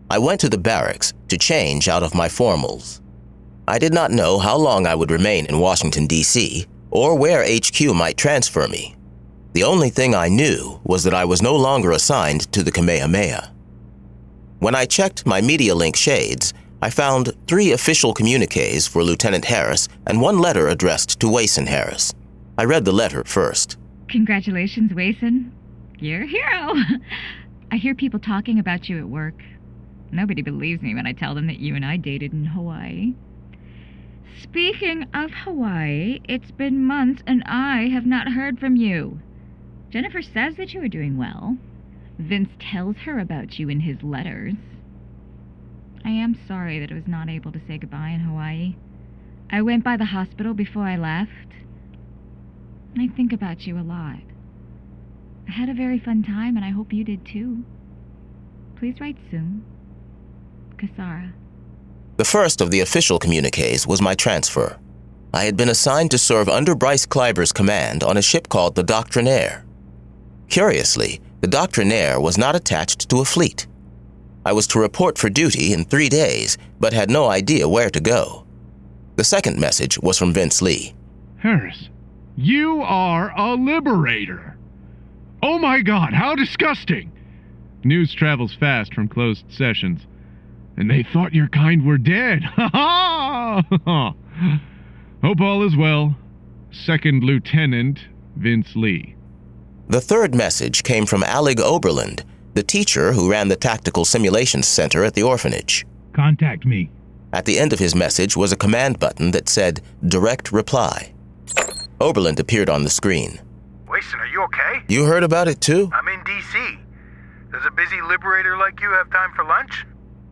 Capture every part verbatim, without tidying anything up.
I went to the barracks to change out of my formals. I did not know how long I would remain in Washington, D C, or where H Q might transfer me. The only thing I knew was that I was no longer assigned to the Kamehameha. When I checked my MediaLink shades, I found three official communiques for Lieutenant Harris and one letter addressed to Wason Harris. I read the letter first. Congratulations, Wason. You're a hero. I hear people talking about you at work. Nobody believes me when I tell them that you and I dated in Hawaii. Speaking of Hawaii, it's been months and I have not heard from you. Jennifer says that you are doing well. Vince tells her about you in his letters. I am sorry that I was not able to say goodbye in Hawaii. I went by the hospital before I left. I think about you a lot. I had a very fun time and I hope you did too. Please write soon. Kasara. The first of the official communiques was my transfer. I had been assigned to serve under Bryce Kleiber's command on a ship called the Doctrinaire. Curiously, the Doctrinaire was not attached to a fleet. I was to report for duty in three days, but had no idea where to go. The second message was from Vince Lee. Harris, you are a liberator. Oh my God, how disgusting. News travels fast from closed sessions. And they thought your kind were dead. Ha ha! Hope all is well. Second Lieutenant Vince Lee. The third message came from Alec Oberland, the teacher who ran the Tactical Simulations Center at the orphanage. Contact me. At the end of his message was a command button that said, Direct Reply. Oberland appeared on the screen. Wason, are you okay? You heard about it too? I'm in D C. Does a busy liberator like you have time for lunch?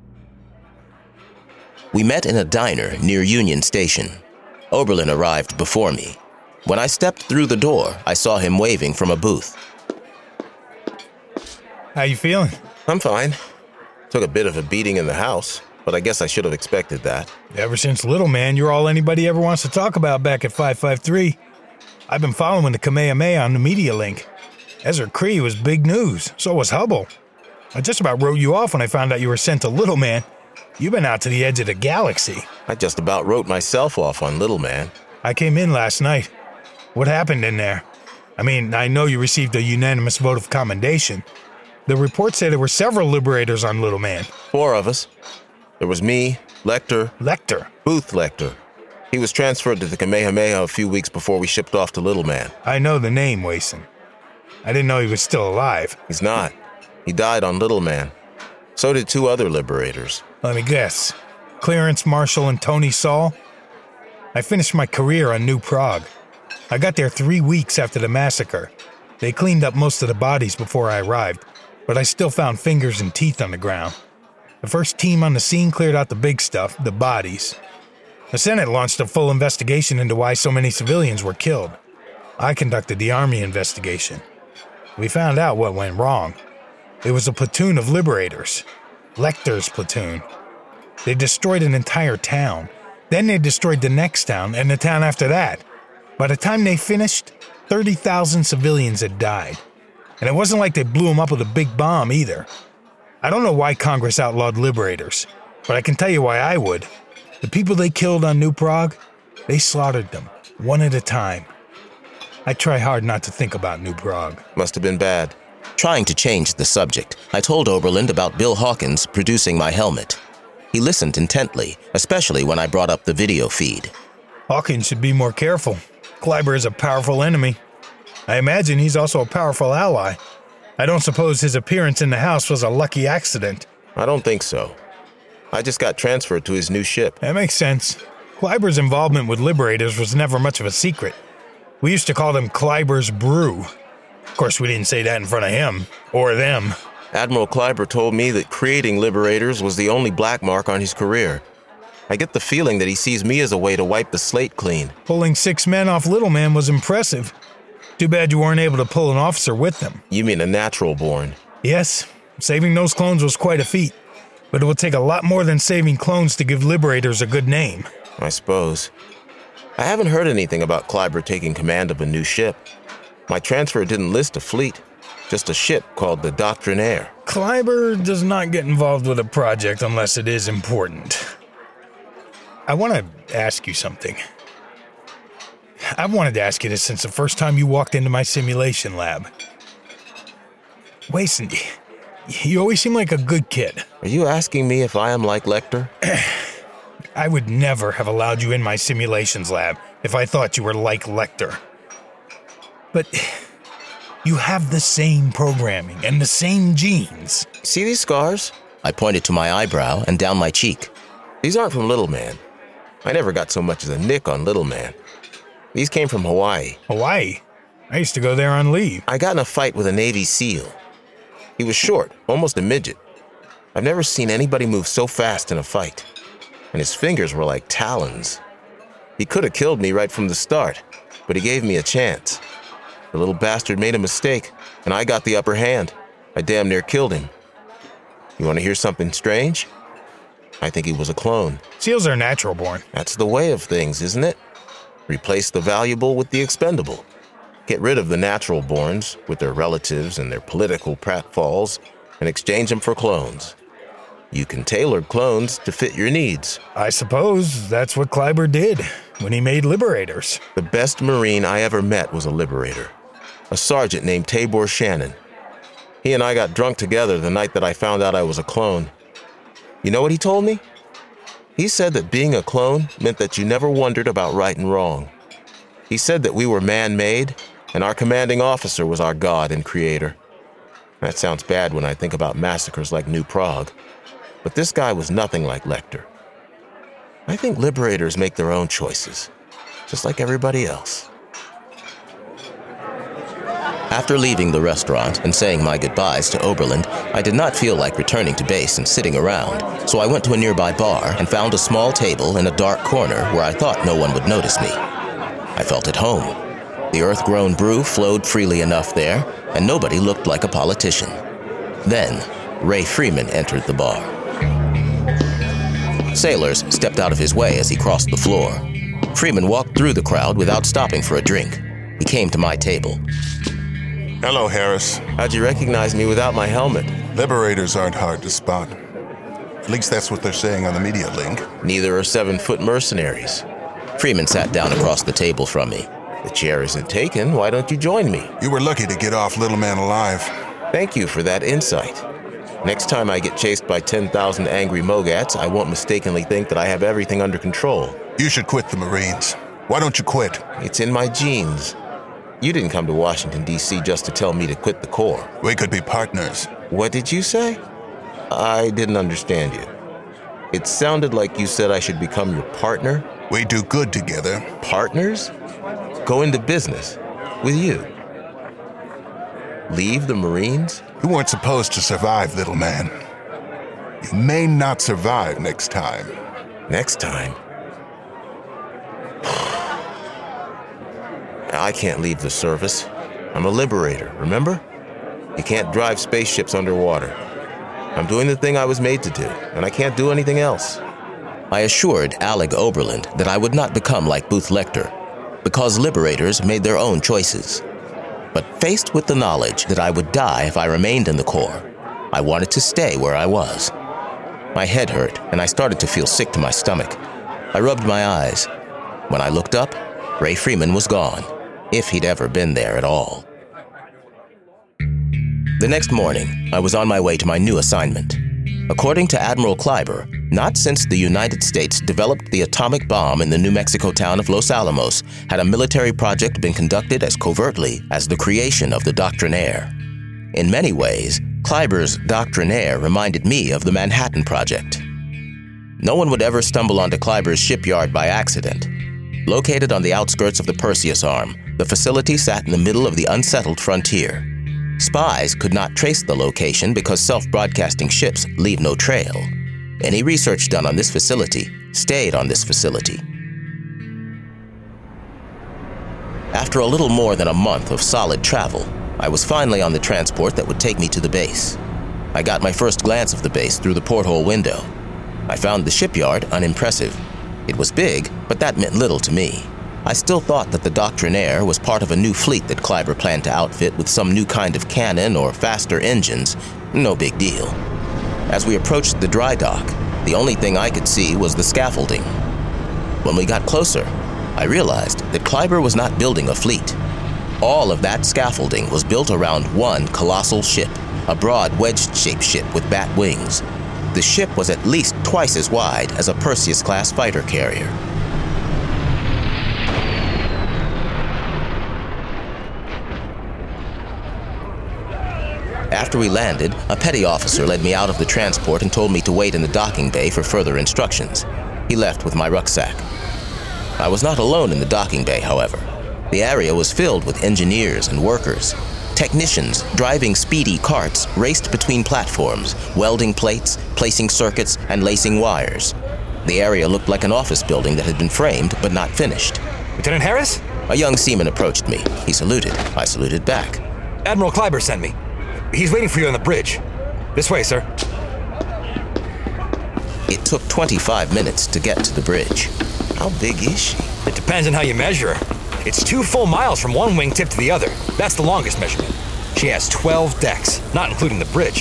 We met in a diner near Union Station. Oberlin arrived before me. When I stepped through the door, I saw him waving from a booth. How you feeling? I'm fine. Took a bit of a beating in the house, but I guess I should have expected that. Ever since Little Man, you're all anybody ever wants to talk about back at five five three. I've been following the Kamehameha on the MediaLink. Ezra Cree was big news, so was Hubble. I just about wrote you off when I found out you were sent to Little Man. You've been out to the edge of the galaxy. I just about wrote myself off on Little Man. I came in last night. What happened in there? I mean, I know you received a unanimous vote of commendation. The report said there were several liberators on Little Man. Four of us. There was me, Lecter. Lecter? Booth Lecter. He was transferred to the Kamehameha a few weeks before we shipped off to Little Man. I know the name, Wason. I didn't know he was still alive. He's not. He died on Little Man. So did two other liberators. Let me guess. Clarence Marshall and Tony Saul? I finished my career on New Prague. I got there three weeks after the massacre. They cleaned up most of the bodies before I arrived, but I still found fingers and teeth on the ground. The first team on the scene cleared out the big stuff, the bodies. The Senate launched a full investigation into why so many civilians were killed. I conducted the Army investigation. We found out what went wrong. It was a platoon of liberators. Lecter's platoon. They destroyed an entire town. Then they destroyed the next town and the town after that. By the time they finished, thirty thousand civilians had died. And it wasn't like they blew them up with a big bomb either. I don't know why Congress outlawed liberators, but I can tell you why I would. The people they killed on New Prague, they slaughtered them, one at a time. I try hard not to think about New Prague. Must have been bad. Trying to change the subject, I told Oberland about Bill Hawkins producing my helmet. He listened intently, especially when I brought up the video feed. Hawkins should be more careful. Kleiber is a powerful enemy. I imagine he's also a powerful ally. I don't suppose his appearance in the house was a lucky accident. I don't think so. I just got transferred to his new ship. That makes sense. Kleiber's involvement with liberators was never much of a secret. We used to call them Kleiber's Brew. Of course, we didn't say that in front of him, or them. Admiral Kleiber told me that creating liberators was the only black mark on his career. I get the feeling that he sees me as a way to wipe the slate clean. Pulling six men off Little Man was impressive. Too bad you weren't able to pull an officer with them. You mean a natural born? Yes, saving those clones was quite a feat. But it will take a lot more than saving clones to give liberators a good name. I suppose. I haven't heard anything about Kleiber taking command of a new ship. My transfer didn't list a fleet. Just a ship called the Doctrinaire. Kleiber does not get involved with a project unless it is important. I want to ask you something. I've wanted to ask you this since the first time you walked into my simulation lab. Wason, you always seem like a good kid. Are you asking me if I am like Lecter? I would never have allowed you in my simulations lab if I thought you were like Lecter. But you have the same programming and the same genes. See these scars? I pointed to my eyebrow and down my cheek. These aren't from Little Man. I never got so much as a nick on Little Man. These came from Hawaii. Hawaii? I used to go there on leave. I got in a fight with a Navy SEAL. He was short, almost a midget. I've never seen anybody move so fast in a fight. And his fingers were like talons. He could have killed me right from the start, but he gave me a chance. The little bastard made a mistake, and I got the upper hand. I damn near killed him. You want to hear something strange? I think he was a clone. SEALs are natural born. That's the way of things, isn't it? Replace the valuable with the expendable. Get rid of the natural borns with their relatives and their political pratfalls and exchange them for clones. You can tailor clones to fit your needs. I suppose that's what Kleiber did when he made Liberators. The best Marine I ever met was a Liberator, a sergeant named Tabor Shannon. He and I got drunk together the night that I found out I was a clone. You know what he told me? He said that being a clone meant that you never wondered about right and wrong. He said that we were man-made, and our commanding officer was our god and creator. That sounds bad when I think about massacres like New Prague, but this guy was nothing like Lecter. I think Liberators make their own choices, just like everybody else. After leaving the restaurant and saying my goodbyes to Oberlin, I did not feel like returning to base and sitting around, so I went to a nearby bar and found a small table in a dark corner where I thought no one would notice me. I felt at home. The earth-grown brew flowed freely enough there, and nobody looked like a politician. Then, Ray Freeman entered the bar. Sailors stepped out of his way as he crossed the floor. Freeman walked through the crowd without stopping for a drink. He came to my table. Hello, Harris. How'd you recognize me without my helmet? Liberators aren't hard to spot. At least that's what they're saying on the media link. Neither are seven-foot mercenaries. Freeman sat down across the table from me. The chair isn't taken. Why don't you join me? You were lucky to get off Little Man alive. Thank you for that insight. Next time I get chased by ten thousand angry Mogats, I won't mistakenly think that I have everything under control. You should quit the Marines. Why don't you quit? It's in my genes. You didn't come to Washington, D C just to tell me to quit the Corps. We could be partners. What did you say? I didn't understand you. It sounded like you said I should become your partner. We do good together. Partners? Go into business with you. Leave the Marines? You weren't supposed to survive, little man. You may not survive next time. Next time? I can't leave the service. I'm a Liberator, remember? You can't drive spaceships underwater. I'm doing the thing I was made to do, and I can't do anything else. I assured Alec Oberlin that I would not become like Booth Lecter, because Liberators made their own choices. But faced with the knowledge that I would die if I remained in the Corps, I wanted to stay where I was. My head hurt, and I started to feel sick to my stomach. I rubbed my eyes. When I looked up, Ray Freeman was gone, if he'd ever been there at all. The next morning, I was on my way to my new assignment. According to Admiral Kleiber, not since the United States developed the atomic bomb in the New Mexico town of Los Alamos had a military project been conducted as covertly as the creation of the Doctrinaire. In many ways, Kleiber's Doctrinaire reminded me of the Manhattan Project. No one would ever stumble onto Kleiber's shipyard by accident. Located on the outskirts of the Perseus Arm, the facility sat in the middle of the unsettled frontier. Spies could not trace the location because self-broadcasting ships leave no trail. Any research done on this facility stayed on this facility. After a little more than a month of solid travel, I was finally on the transport that would take me to the base. I got my first glance of the base through the porthole window. I found the shipyard unimpressive. It was big, but that meant little to me. I still thought that the Doctrinaire was part of a new fleet that Kleiber planned to outfit with some new kind of cannon or faster engines. No big deal. As we approached the dry dock, the only thing I could see was the scaffolding. When we got closer, I realized that Kleiber was not building a fleet. All of that scaffolding was built around one colossal ship, a broad wedge-shaped ship with bat wings. The ship was at least twice as wide as a Perseus-class fighter carrier. After we landed, a petty officer led me out of the transport and told me to wait in the docking bay for further instructions. He left with my rucksack. I was not alone in the docking bay, however. The area was filled with engineers and workers. Technicians driving speedy carts raced between platforms, welding plates, placing circuits, and lacing wires. The area looked like an office building that had been framed but not finished. Lieutenant Harris? A young seaman approached me. He saluted. I saluted back. Admiral Kleiber sent me. He's waiting for you on the bridge. This way, sir. It took twenty-five minutes to get to the bridge. How big is she? It depends on how you measure her. It's two full miles from one wingtip to the other. That's the longest measurement. She has twelve decks, not including the bridge.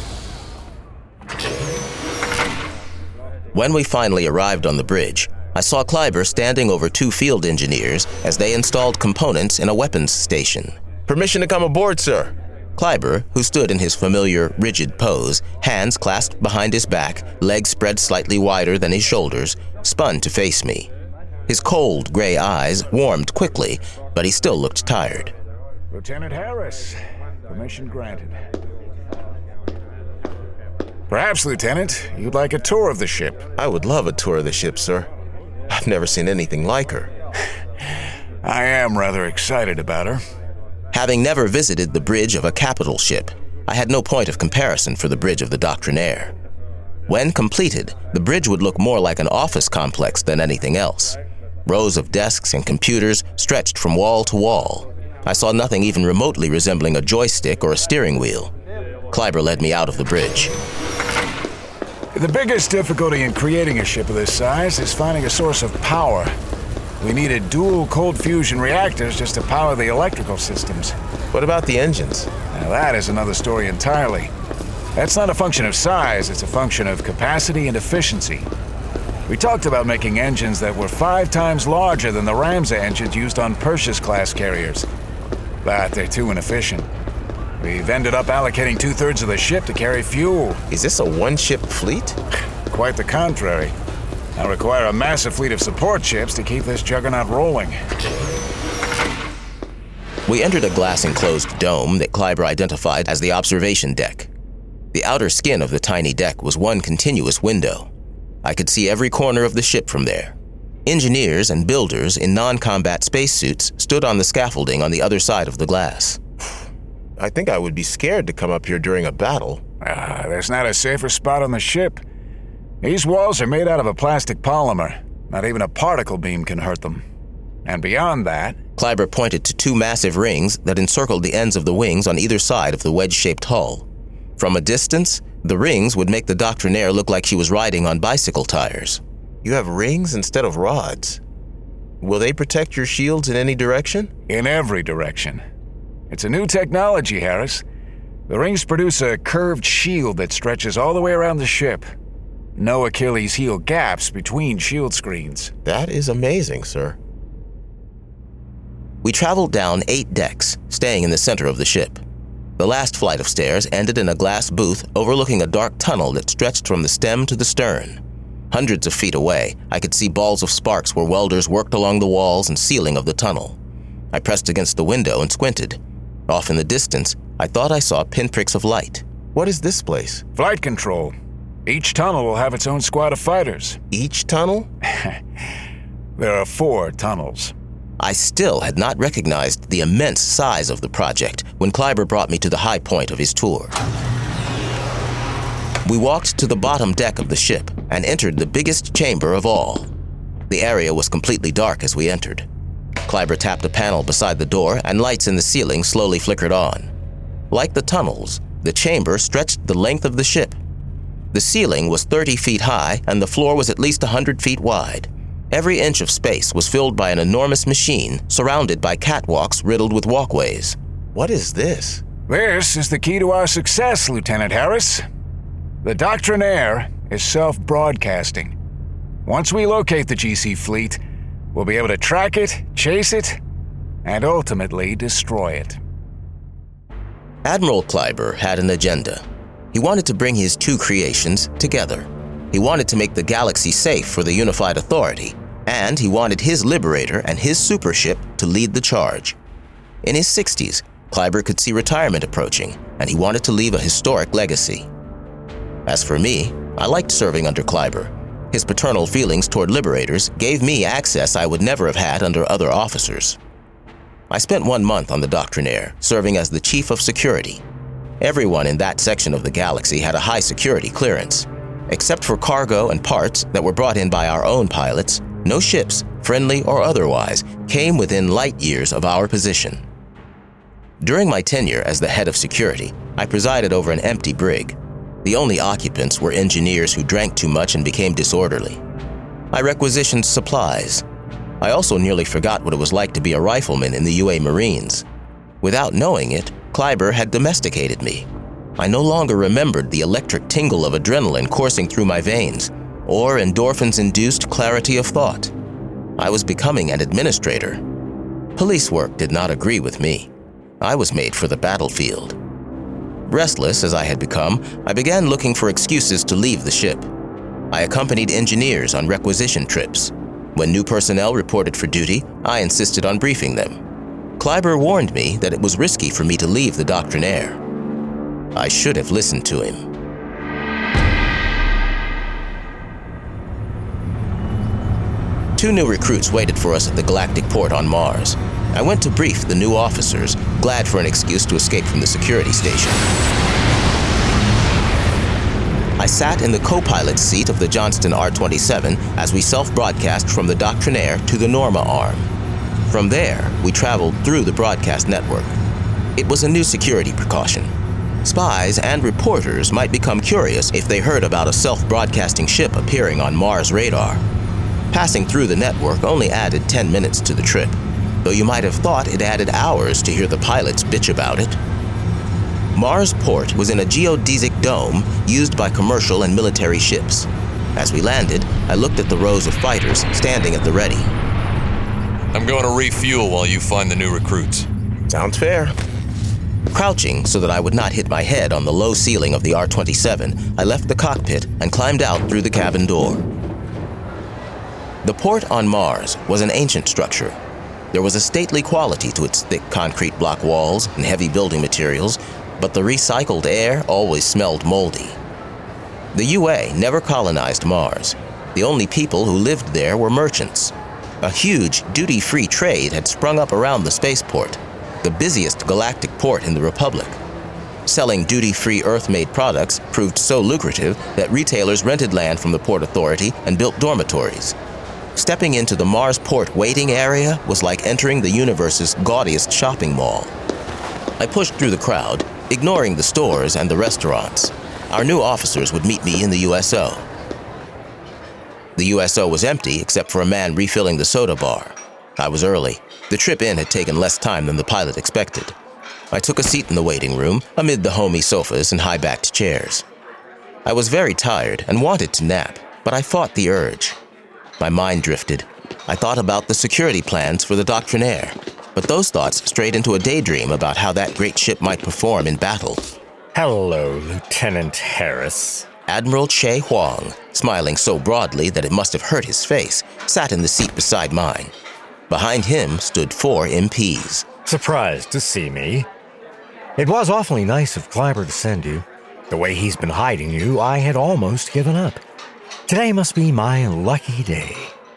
When we finally arrived on the bridge, I saw Kleiber standing over two field engineers as they installed components in a weapons station. Permission to come aboard, sir. Kleiber, who stood in his familiar, rigid pose, hands clasped behind his back, legs spread slightly wider than his shoulders, spun to face me. His cold, gray eyes warmed quickly, but he still looked tired. Lieutenant Harris, permission granted. Perhaps, Lieutenant, you'd like a tour of the ship. I would love a tour of the ship, sir. I've never seen anything like her. I am rather excited about her. Having never visited the bridge of a capital ship, I had no point of comparison for the bridge of the Doctrinaire. When completed, the bridge would look more like an office complex than anything else. Rows of desks and computers stretched from wall to wall. I saw nothing even remotely resembling a joystick or a steering wheel. Kleiber led me out of the bridge. The biggest difficulty in creating a ship of this size is finding a source of power. We needed dual cold fusion reactors just to power the electrical systems. What about the engines? Now that is another story entirely. That's not a function of size, it's a function of capacity and efficiency. We talked about making engines that were five times larger than the Ramsay engines used on Perseus-class carriers. But they're too inefficient. We've ended up allocating two-thirds of the ship to carry fuel. Is this a one-ship fleet? Quite the contrary. I require a massive fleet of support ships to keep this juggernaut rolling. We entered a glass-enclosed dome that Kleiber identified as the observation deck. The outer skin of the tiny deck was one continuous window. I could see every corner of the ship from there. Engineers and builders in non-combat spacesuits stood on the scaffolding on the other side of the glass. I think I would be scared to come up here during a battle. Ah, there's not a safer spot on the ship. These walls are made out of a plastic polymer. Not even a particle beam can hurt them. And beyond that... Kleiber pointed to two massive rings that encircled the ends of the wings on either side of the wedge-shaped hull. From a distance, the rings would make the Doctrinaire look like she was riding on bicycle tires. You have rings instead of rods. Will they protect your shields in any direction? In every direction. It's a new technology, Harris. The rings produce a curved shield that stretches all the way around the ship. No Achilles heel gaps between shield screens. That is amazing, sir. We traveled down eight decks, staying in the center of the ship. The last flight of stairs ended in a glass booth overlooking a dark tunnel that stretched from the stem to the stern. Hundreds of feet away, I could see balls of sparks where welders worked along the walls and ceiling of the tunnel. I pressed against the window and squinted. Off in the distance, I thought I saw pinpricks of light. What is this place? Flight control. Each tunnel will have its own squad of fighters. Each tunnel? There are four tunnels. I still had not recognized the immense size of the project when Kleiber brought me to the high point of his tour. We walked to the bottom deck of the ship and entered the biggest chamber of all. The area was completely dark as we entered. Kleiber tapped a panel beside the door and lights in the ceiling slowly flickered on. Like the tunnels, the chamber stretched the length of the ship. The ceiling was thirty feet high and the floor was at least one hundred feet wide. Every inch of space was filled by an enormous machine surrounded by catwalks riddled with walkways. What is this? This is the key to our success, Lieutenant Harris. The Doctrinaire is self-broadcasting. Once we locate the G C fleet, we'll be able to track it, chase it, and ultimately destroy it. Admiral Kleiber had an agenda. He wanted to bring his two creations together. He wanted to make the galaxy safe for the Unified Authority, and he wanted his Liberator and his supership to lead the charge. In his sixties, Kleiber could see retirement approaching, and he wanted to leave a historic legacy. As for me, I liked serving under Kleiber. His paternal feelings toward Liberators gave me access I would never have had under other officers. I spent one month on the Doctrinaire, serving as the Chief of Security. Everyone in that section of the galaxy had a high security clearance. Except for cargo and parts that were brought in by our own pilots, no ships, friendly or otherwise, came within light years of our position. During my tenure as the head of security, I presided over an empty brig. The only occupants were engineers who drank too much and became disorderly. I requisitioned supplies. I also nearly forgot what it was like to be a rifleman in the U A Marines. Without knowing it, Kleiber had domesticated me. I no longer remembered the electric tingle of adrenaline coursing through my veins, or endorphins-induced clarity of thought. I was becoming an administrator. Police work did not agree with me. I was made for the battlefield. Restless as I had become, I began looking for excuses to leave the ship. I accompanied engineers on requisition trips. When new personnel reported for duty, I insisted on briefing them. Kleiber warned me that it was risky for me to leave the Doctrinaire. I should have listened to him. Two new recruits waited for us at the galactic port on Mars. I went to brief the new officers, glad for an excuse to escape from the security station. I sat in the co-pilot's seat of the Johnston R twenty-seven as we self-broadcast from the Doctrinaire to the Norma arm. From there, we traveled through the broadcast network. It was a new security precaution. Spies and reporters might become curious if they heard about a self-broadcasting ship appearing on Mars radar. Passing through the network only added ten minutes to the trip, though you might have thought it added hours to hear the pilots bitch about it. Mars Port was in a geodesic dome used by commercial and military ships. As we landed, I looked at the rows of fighters standing at the ready. I'm going to refuel while you find the new recruits. Sounds fair. Crouching so that I would not hit my head on the low ceiling of the R twenty-seven, I left the cockpit and climbed out through the cabin door. The port on Mars was an ancient structure. There was a stately quality to its thick concrete block walls and heavy building materials, but the recycled air always smelled moldy. The U A never colonized Mars. The only people who lived there were merchants. A huge duty-free trade had sprung up around the spaceport, the busiest galactic port in the Republic. Selling duty-free Earth-made products proved so lucrative that retailers rented land from the Port Authority and built dormitories. Stepping into the Mars Port waiting area was like entering the universe's gaudiest shopping mall. I pushed through the crowd, ignoring the stores and the restaurants. Our new officers would meet me in the U S O. The U S O was empty except for a man refilling the soda bar. I was early. The trip in had taken less time than the pilot expected. I took a seat in the waiting room amid the homey sofas and high-backed chairs. I was very tired and wanted to nap, but I fought the urge. My mind drifted. I thought about the security plans for the Doctrinaire, but those thoughts strayed into a daydream about how that great ship might perform in battle. Hello, Lieutenant Harris. Admiral Che Huang, smiling so broadly that it must have hurt his face, sat in the seat beside mine. Behind him stood four M Ps. Surprised to see me. It was awfully nice of Kleiber to send you. The way he's been hiding you, I had almost given up. Today must be my lucky day.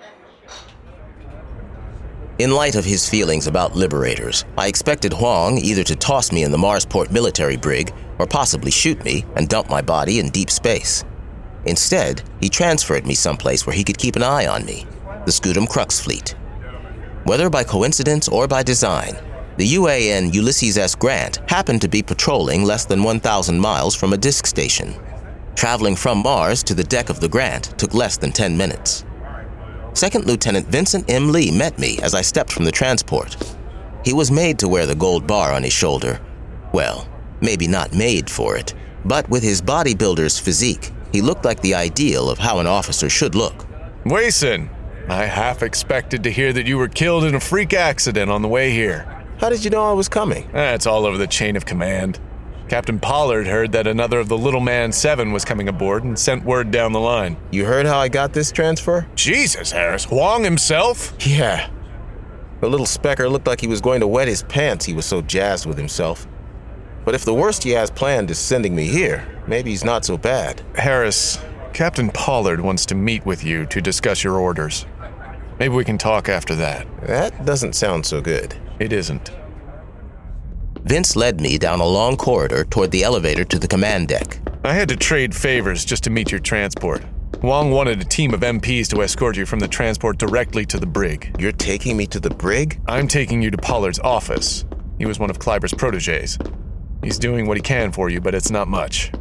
In light of his feelings about Liberators, I expected Huang either to toss me in the Marsport military brig or possibly shoot me and dump my body in deep space. Instead, he transferred me someplace where he could keep an eye on me, the Scutum Crux fleet. Whether by coincidence or by design, the U A N Ulysses S. Grant happened to be patrolling less than one thousand miles from a disk station. Traveling from Mars to the deck of the Grant took less than ten minutes. Second Lieutenant Vincent M. Lee met me as I stepped from the transport. He was made to wear the gold bar on his shoulder. Well, maybe not made for it, but with his bodybuilder's physique, he looked like the ideal of how an officer should look. Wason, I half expected to hear that you were killed in a freak accident on the way here. How did you know I was coming? That's all over the chain of command. Captain Pollard heard that another of the Little Man Seven was coming aboard and sent word down the line. You heard how I got this transfer? Jesus, Harris. Huang himself? Yeah. The little specker looked like he was going to wet his pants, he was so jazzed with himself. But if the worst he has planned is sending me here, maybe he's not so bad. Harris, Captain Pollard wants to meet with you to discuss your orders. Maybe we can talk after that. That doesn't sound so good. It isn't. Vince led me down a long corridor toward the elevator to the command deck. I had to trade favors just to meet your transport. Huang wanted a team of M Ps to escort you from the transport directly to the brig. You're taking me to the brig? I'm taking you to Pollard's office. He was one of Kleiber's protégés. He's doing what he can for you, but it's not much.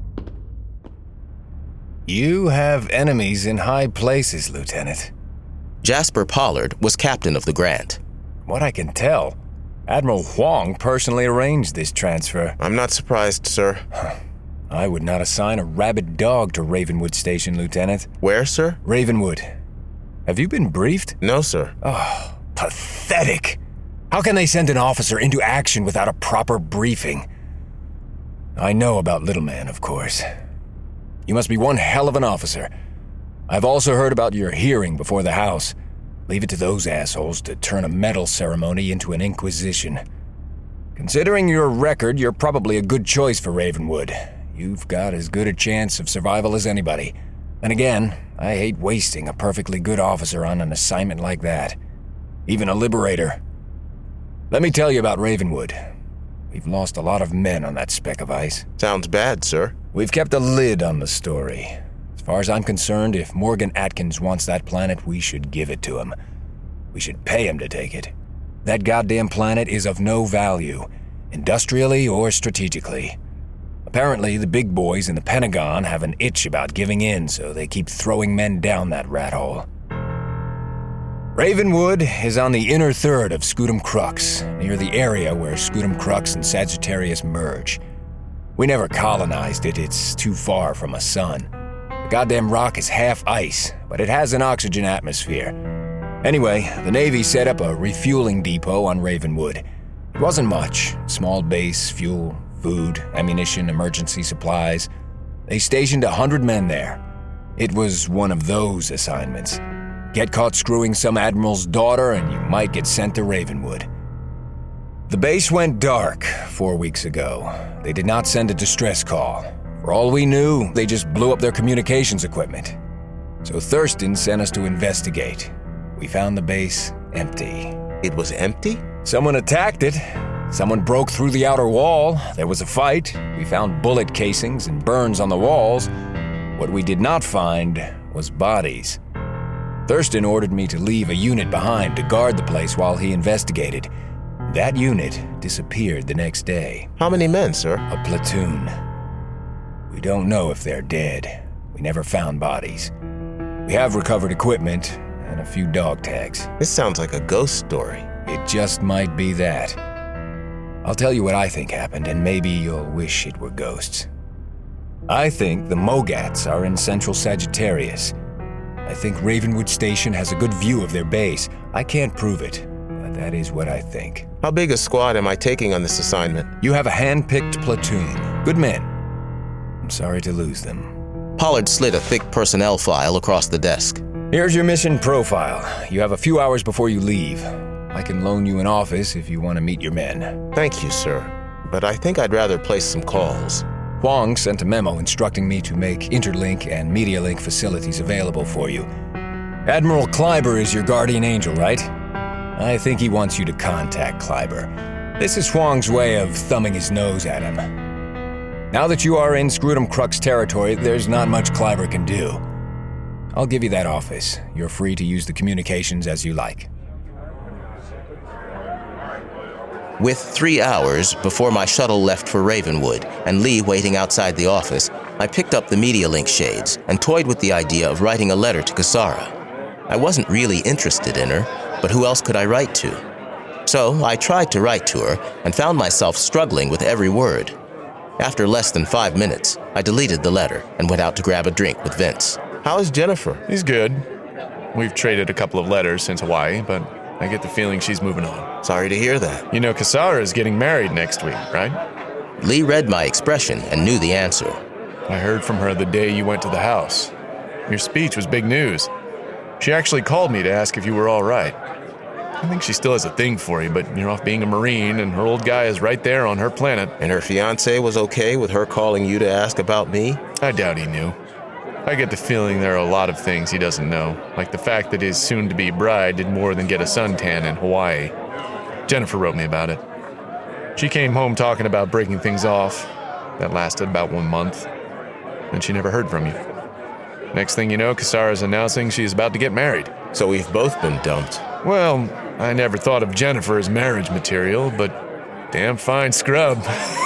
You have enemies in high places, Lieutenant. Jasper Pollard was captain of the Grant. What I can tell, Admiral Huang personally arranged this transfer. I'm not surprised, sir. I would not assign a rabid dog to Ravenwood Station, Lieutenant. Where, sir? Ravenwood. Have you been briefed? No, sir. Oh, pathetic. How can they send an officer into action without a proper briefing? I know about Little Man, of course. You must be one hell of an officer. I've also heard about your hearing before the House. Leave it to those assholes to turn a medal ceremony into an inquisition. Considering your record, you're probably a good choice for Ravenwood. You've got as good a chance of survival as anybody. And again, I hate wasting a perfectly good officer on an assignment like that. Even a liberator. Let me tell you about Ravenwood. We've lost a lot of men on that speck of ice. Sounds bad, sir. We've kept a lid on the story. As far as I'm concerned, if Morgan Atkins wants that planet, we should give it to him. We should pay him to take it. That goddamn planet is of no value, industrially or strategically. Apparently, the big boys in the Pentagon have an itch about giving in, so they keep throwing men down that rat hole. Ravenwood is on the inner third of Scutum Crux, near the area where Scutum Crux and Sagittarius merge. We never colonized it, it's too far from a sun. The goddamn rock is half ice, but it has an oxygen atmosphere. Anyway, the Navy set up a refueling depot on Ravenwood. It wasn't much. Small base, fuel, food, ammunition, emergency supplies. They stationed a hundred men there. It was one of those assignments. Get caught screwing some admiral's daughter and you might get sent to Ravenwood. The base went dark four weeks ago. They did not send a distress call. For all we knew, they just blew up their communications equipment. So Thurston sent us to investigate. We found the base empty. It was empty? Someone attacked it. Someone broke through the outer wall. There was a fight. We found bullet casings and burns on the walls. What we did not find was bodies. Thurston ordered me to leave a unit behind to guard the place while he investigated. That unit disappeared the next day. How many men, sir? A platoon. We don't know if they're dead. We never found bodies. We have recovered equipment and a few dog tags. This sounds like a ghost story. It just might be that. I'll tell you what I think happened, and maybe you'll wish it were ghosts. I think the Mogats are in central Sagittarius. I think Ravenwood Station has a good view of their base. I can't prove it, but that is what I think. How big a squad am I taking on this assignment? You have a hand-picked platoon. Good men. I'm sorry to lose them. Pollard slid a thick personnel file across the desk. Here's your mission profile. You have a few hours before you leave. I can loan you an office if you want to meet your men. Thank you, sir. But I think I'd rather place some calls. Huang sent a memo instructing me to make Interlink and MediaLink facilities available for you. Admiral Kleiber is your guardian angel, right? I think he wants you to contact Kleiber. This is Huang's way of thumbing his nose at him. Now that you are in Scutum Crux territory, there's not much Kleiber can do. I'll give you that office. You're free to use the communications as you like. With three hours before my shuttle left for Ravenwood and Lee waiting outside the office, I picked up the MediaLink shades and toyed with the idea of writing a letter to Kasara. I wasn't really interested in her, but who else could I write to? So I tried to write to her and found myself struggling with every word. After less than five minutes, I deleted the letter and went out to grab a drink with Vince. How is Jennifer? He's good. We've traded a couple of letters since Hawaii, but I get the feeling she's moving on. Sorry to hear that. You know Kasara is getting married next week, right? Lee read my expression and knew the answer. I heard from her the day you went to the house. Your speech was big news. She actually called me to ask if you were all right. I think she still has a thing for you, but you're off being a Marine, and her old guy is right there on her planet. And her fiancé was okay with her calling you to ask about me? I doubt he knew. I get the feeling there are a lot of things he doesn't know, like the fact that his soon-to-be bride did more than get a suntan in Hawaii. Jennifer wrote me about it. She came home talking about breaking things off. That lasted about one month, and she never heard from you. Next thing you know, Kasara's announcing she's about to get married. So we've both been dumped. Well, I never thought of Jennifer as marriage material, but damn fine scrub.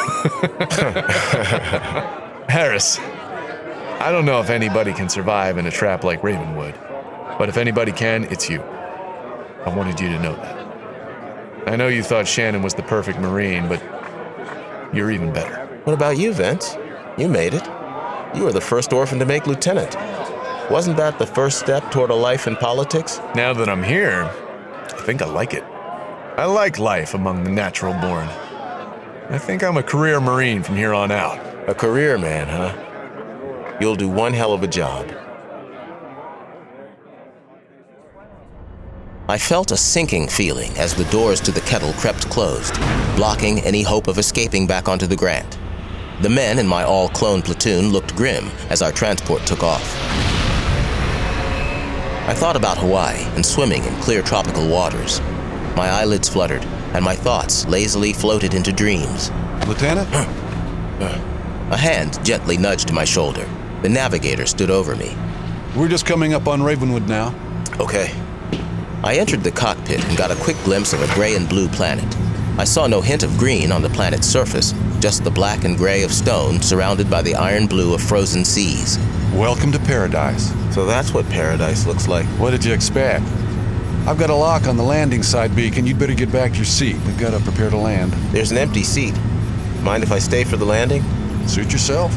Harris, I don't know if anybody can survive in a trap like Ravenwood, but if anybody can, it's you. I wanted you to know that. I know you thought Shannon was the perfect Marine, but you're even better. What about you, Vince? You made it. You were the first orphan to make lieutenant. Wasn't that the first step toward a life in politics? Now that I'm here, I think I like it. I like life among the natural born. I think I'm a career Marine from here on out. A career man, huh? You'll do one hell of a job. I felt a sinking feeling as the doors to the kettle crept closed, blocking any hope of escaping back onto the Grant. The men in my all-clone platoon looked grim as our transport took off. I thought about Hawaii and swimming in clear tropical waters. My eyelids fluttered, and my thoughts lazily floated into dreams. Lieutenant? A hand gently nudged my shoulder. The navigator stood over me. We're just coming up on Ravenwood now. Okay. I entered the cockpit and got a quick glimpse of a gray and blue planet. I saw no hint of green on the planet's surface, just the black and gray of stone surrounded by the iron blue of frozen seas. Welcome to paradise. So that's what paradise looks like. What did you expect? I've got a lock on the landing side beacon. You'd better get back to your seat. We've got to prepare to land. There's an empty seat. Mind if I stay for the landing? Suit yourself.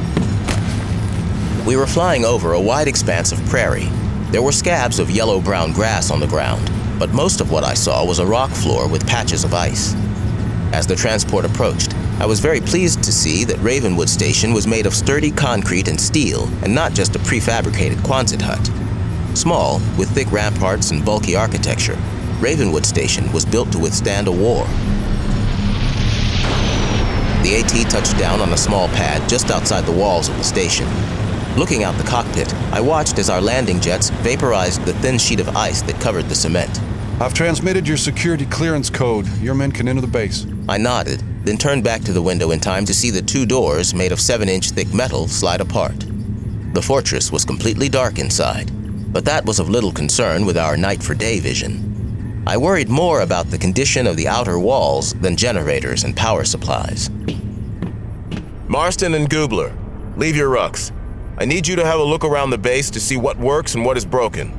We were flying over a wide expanse of prairie. There were scabs of yellow-brown grass on the ground, but most of what I saw was a rock floor with patches of ice. As the transport approached, I was very pleased to see that Ravenwood Station was made of sturdy concrete and steel and not just a prefabricated Quonset hut. Small, with thick ramparts and bulky architecture, Ravenwood Station was built to withstand a war. The AT touched down on a small pad just outside the walls of the station. Looking out the cockpit, I watched as our landing jets vaporized the thin sheet of ice that covered the cement. I've transmitted your security clearance code. Your men can enter the base. I nodded, then turned back to the window in time to see the two doors, made of seven-inch thick metal, slide apart. The fortress was completely dark inside, but that was of little concern with our night-for-day vision. I worried more about the condition of the outer walls than generators and power supplies. Marston and Goobler, leave your rucks. I need you to have a look around the base to see what works and what is broken.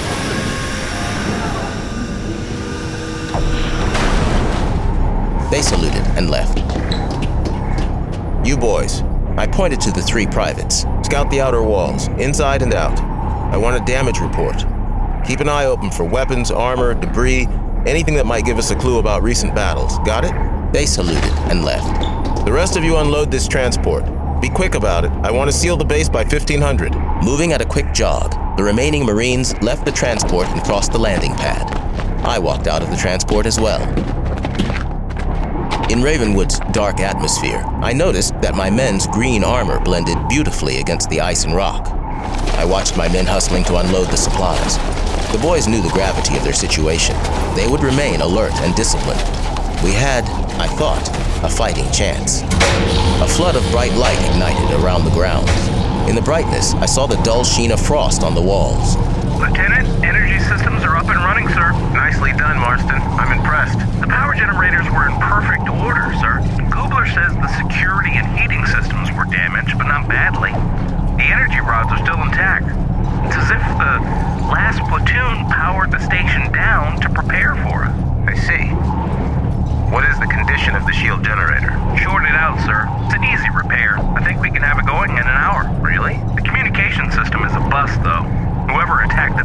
They saluted and left. You boys, I pointed to the three privates. Scout the outer walls, inside and out. I want a damage report. Keep an eye open for weapons, armor, debris, anything that might give us a clue about recent battles. Got it? They saluted and left. The rest of you unload this transport. Be quick about it. I want to seal the base by fifteen hundred. Moving at a quick jog, the remaining Marines left the transport and crossed the landing pad. I walked out of the transport as well. In Ravenwood's dark atmosphere, I noticed that my men's green armor blended beautifully against the ice and rock. I watched my men hustling to unload the supplies. The boys knew the gravity of their situation. They would remain alert and disciplined. We had, I thought, a fighting chance. A flood of bright light ignited around the grounds. In the brightness, I saw the dull sheen of frost on the walls. Lieutenant, energy systems are up and running, sir. Nicely done, Marston. I'm impressed. The power generators were in perfect order, sir. Goobler says the security and heating systems were damaged, but not badly. The energy rods are still intact. It's as if the last platoon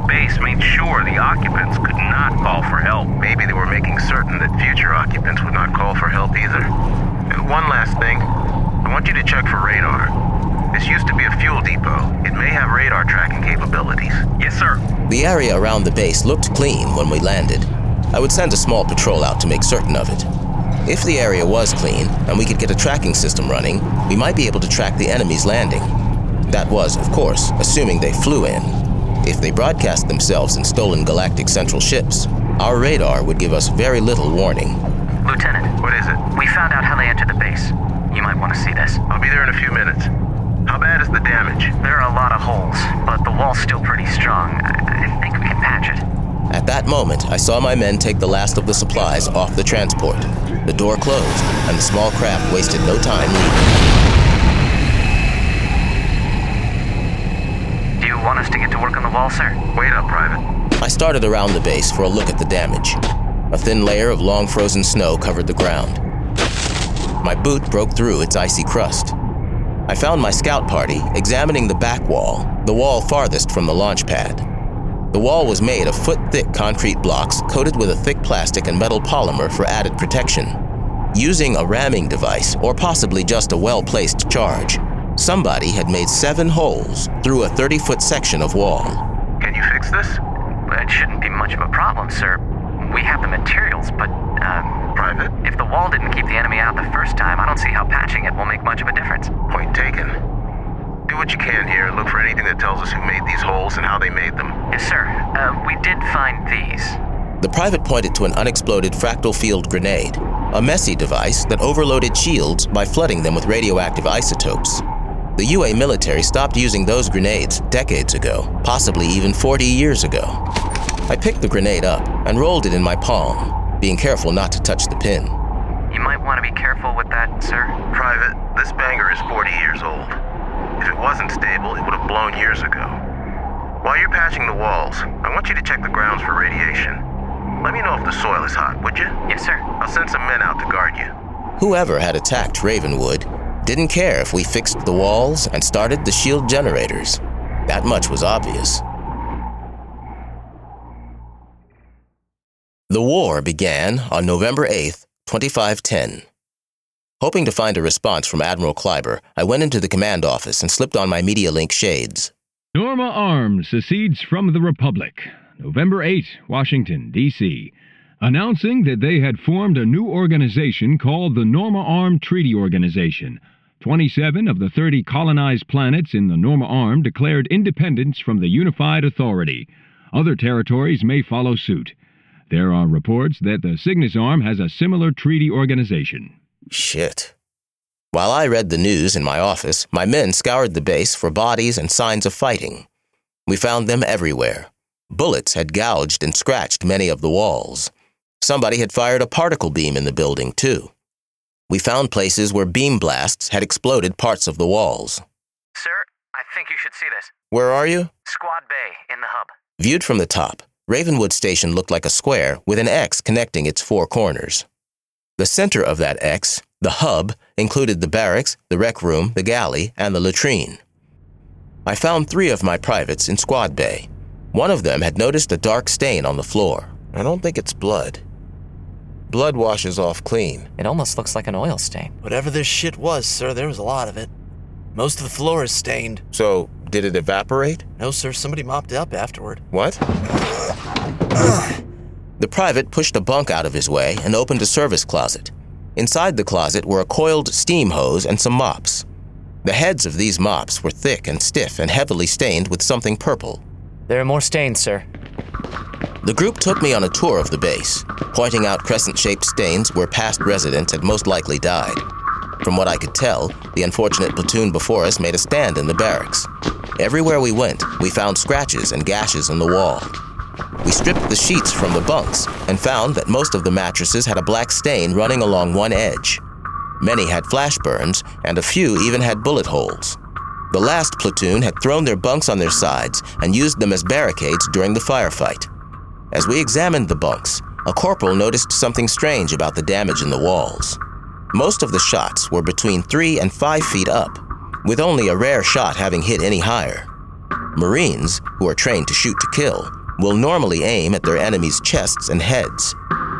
base made sure the occupants could not call for help. Maybe they were making certain that future occupants would not call for help either. And one last thing. I want you to check for radar. This used to be a fuel depot. It may have radar tracking capabilities. Yes, sir. The area around the base looked clean when we landed. I would send a small patrol out to make certain of it. If the area was clean and we could get a tracking system running, we might be able to track the enemy's landing. That was, of course, assuming they flew in. If they broadcast themselves in stolen Galactic Central ships, our radar would give us very little warning. Lieutenant. What is it? We found out how they entered the base. You might want to see this. I'll be there in a few minutes. How bad is the damage? There are a lot of holes, but the wall's still pretty strong. I, I think we can patch it. At that moment, I saw my men take the last of the supplies off the transport. The door closed, and the small craft wasted no time leaving. Do you want us to get to work on the wall, sir? Wait up, Private. I started around the base for a look at the damage. A thin layer of long frozen snow covered the ground. My boot broke through its icy crust. I found my scout party examining the back wall, the wall farthest from the launch pad. The wall was made of foot-thick concrete blocks coated with a thick plastic and metal polymer for added protection. Using a ramming device, or possibly just a well-placed charge, somebody had made seven holes through a thirty-foot section of wall. Can you fix this? It shouldn't be much of a problem, sir. We have the materials, but, um... Private? If the wall didn't keep the enemy out the first time, I don't see how patching it will make much of a difference. Point taken. Do what you can here. Look for anything that tells us who made these holes and how they made them. Yes, sir. Uh, we did find these. The private pointed to an unexploded fractal field grenade, a messy device that overloaded shields by flooding them with radioactive isotopes. The U A military stopped using those grenades decades ago, possibly even forty years ago. I picked the grenade up and rolled it in my palm, being careful not to touch the pin. You might want to be careful with that, sir. Private, this banger is forty years old. If it wasn't stable, it would have blown years ago. While you're patching the walls, I want you to check the grounds for radiation. Let me know if the soil is hot, would you? Yes, sir. I'll send some men out to guard you. Whoever had attacked Ravenwood didn't care if we fixed the walls and started the shield generators. That much was obvious. The war began on November eighth, twenty-five ten. Hoping to find a response from Admiral Kleiber, I went into the command office and slipped on my MediaLink shades. Norma Arms secedes from the Republic. November eighth, Washington, D C Announcing that they had formed a new organization called the Norma Arm Treaty Organization. twenty-seven of the thirty colonized planets in the Norma Arm declared independence from the Unified Authority. Other territories may follow suit. There are reports that the Cygnus Arm has a similar treaty organization. Shit. While I read the news in my office, my men scoured the base for bodies and signs of fighting. We found them everywhere. Bullets had gouged and scratched many of the walls. Somebody had fired a particle beam in the building, too. We found places where beam blasts had exploded parts of the walls. Sir, I think you should see this. Where are you? Squad Bay, in the hub. Viewed from the top, Ravenwood Station looked like a square with an X connecting its four corners. The center of that X, the hub, included the barracks, the rec room, the galley, and the latrine. I found three of my privates in Squad Bay. One of them had noticed a dark stain on the floor. I don't think it's blood. Blood washes off clean. It almost looks like an oil stain. Whatever this shit was, sir, there was a lot of it. Most of the floor is stained. So, did it evaporate? No, sir, somebody mopped it up afterward. What? The private pushed a bunk out of his way and opened a service closet. Inside the closet were a coiled steam hose and some mops. The heads of these mops were thick and stiff and heavily stained with something purple. There are more stains, sir. The group took me on a tour of the base, pointing out crescent-shaped stains where past residents had most likely died. From what I could tell, the unfortunate platoon before us made a stand in the barracks. Everywhere we went, we found scratches and gashes in the wall. We stripped the sheets from the bunks and found that most of the mattresses had a black stain running along one edge. Many had flash burns, and a few even had bullet holes. The last platoon had thrown their bunks on their sides and used them as barricades during the firefight. As we examined the bunks, a corporal noticed something strange about the damage in the walls. Most of the shots were between three and five feet up, with only a rare shot having hit any higher. Marines, who are trained to shoot to kill, will normally aim at their enemies' chests and heads.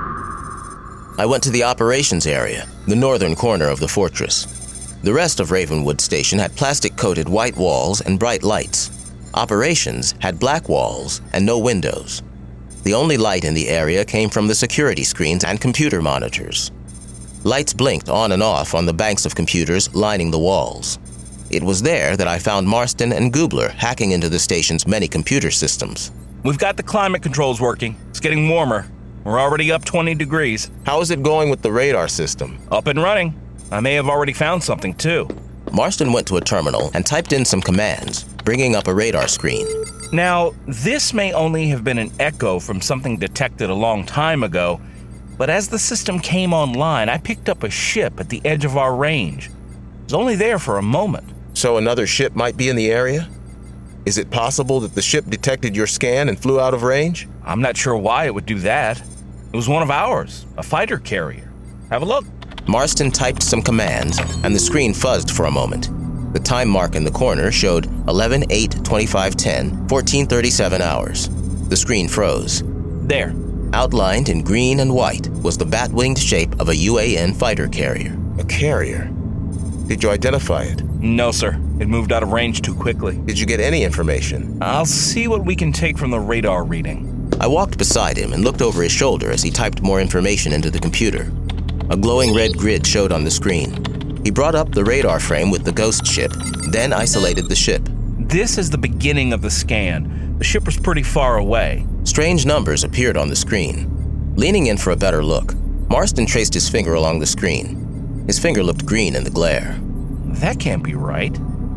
I went to the operations area, the northern corner of the fortress. The rest of Ravenwood Station had plastic-coated white walls and bright lights. Operations had black walls and no windows. The only light in the area came from the security screens and computer monitors. Lights blinked on and off on the banks of computers lining the walls. It was there that I found Marston and Goobler hacking into the station's many computer systems. We've got the climate controls working. It's getting warmer. We're already up twenty degrees. How is it going with the radar system? Up and running. I may have already found something, too. Marston went to a terminal and typed in some commands, bringing up a radar screen. Now, this may only have been an echo from something detected a long time ago, but as the system came online, I picked up a ship at the edge of our range. It was only there for a moment. So another ship might be in the area? Is it possible that the ship detected your scan and flew out of range? I'm not sure why it would do that. It was one of ours, a fighter carrier. Have a look. Marston typed some commands, and the screen fuzzed for a moment. The time mark in the corner showed eleven eight twenty-five ten, fourteen thirty-seven hours. The screen froze. There. Outlined in green and white was the bat-winged shape of a U A N fighter carrier. A carrier? Did you identify it? No, sir. It moved out of range too quickly. Did you get any information? I'll see what we can take from the radar reading. I walked beside him and looked over his shoulder as he typed more information into the computer. A glowing red grid showed on the screen. He brought up the radar frame with the ghost ship, then isolated the ship. This is the beginning of the scan. The ship was pretty far away. Strange numbers appeared on the screen. Leaning in for a better look, Marston traced his finger along the screen. His finger looked green in the glare. That can't be right.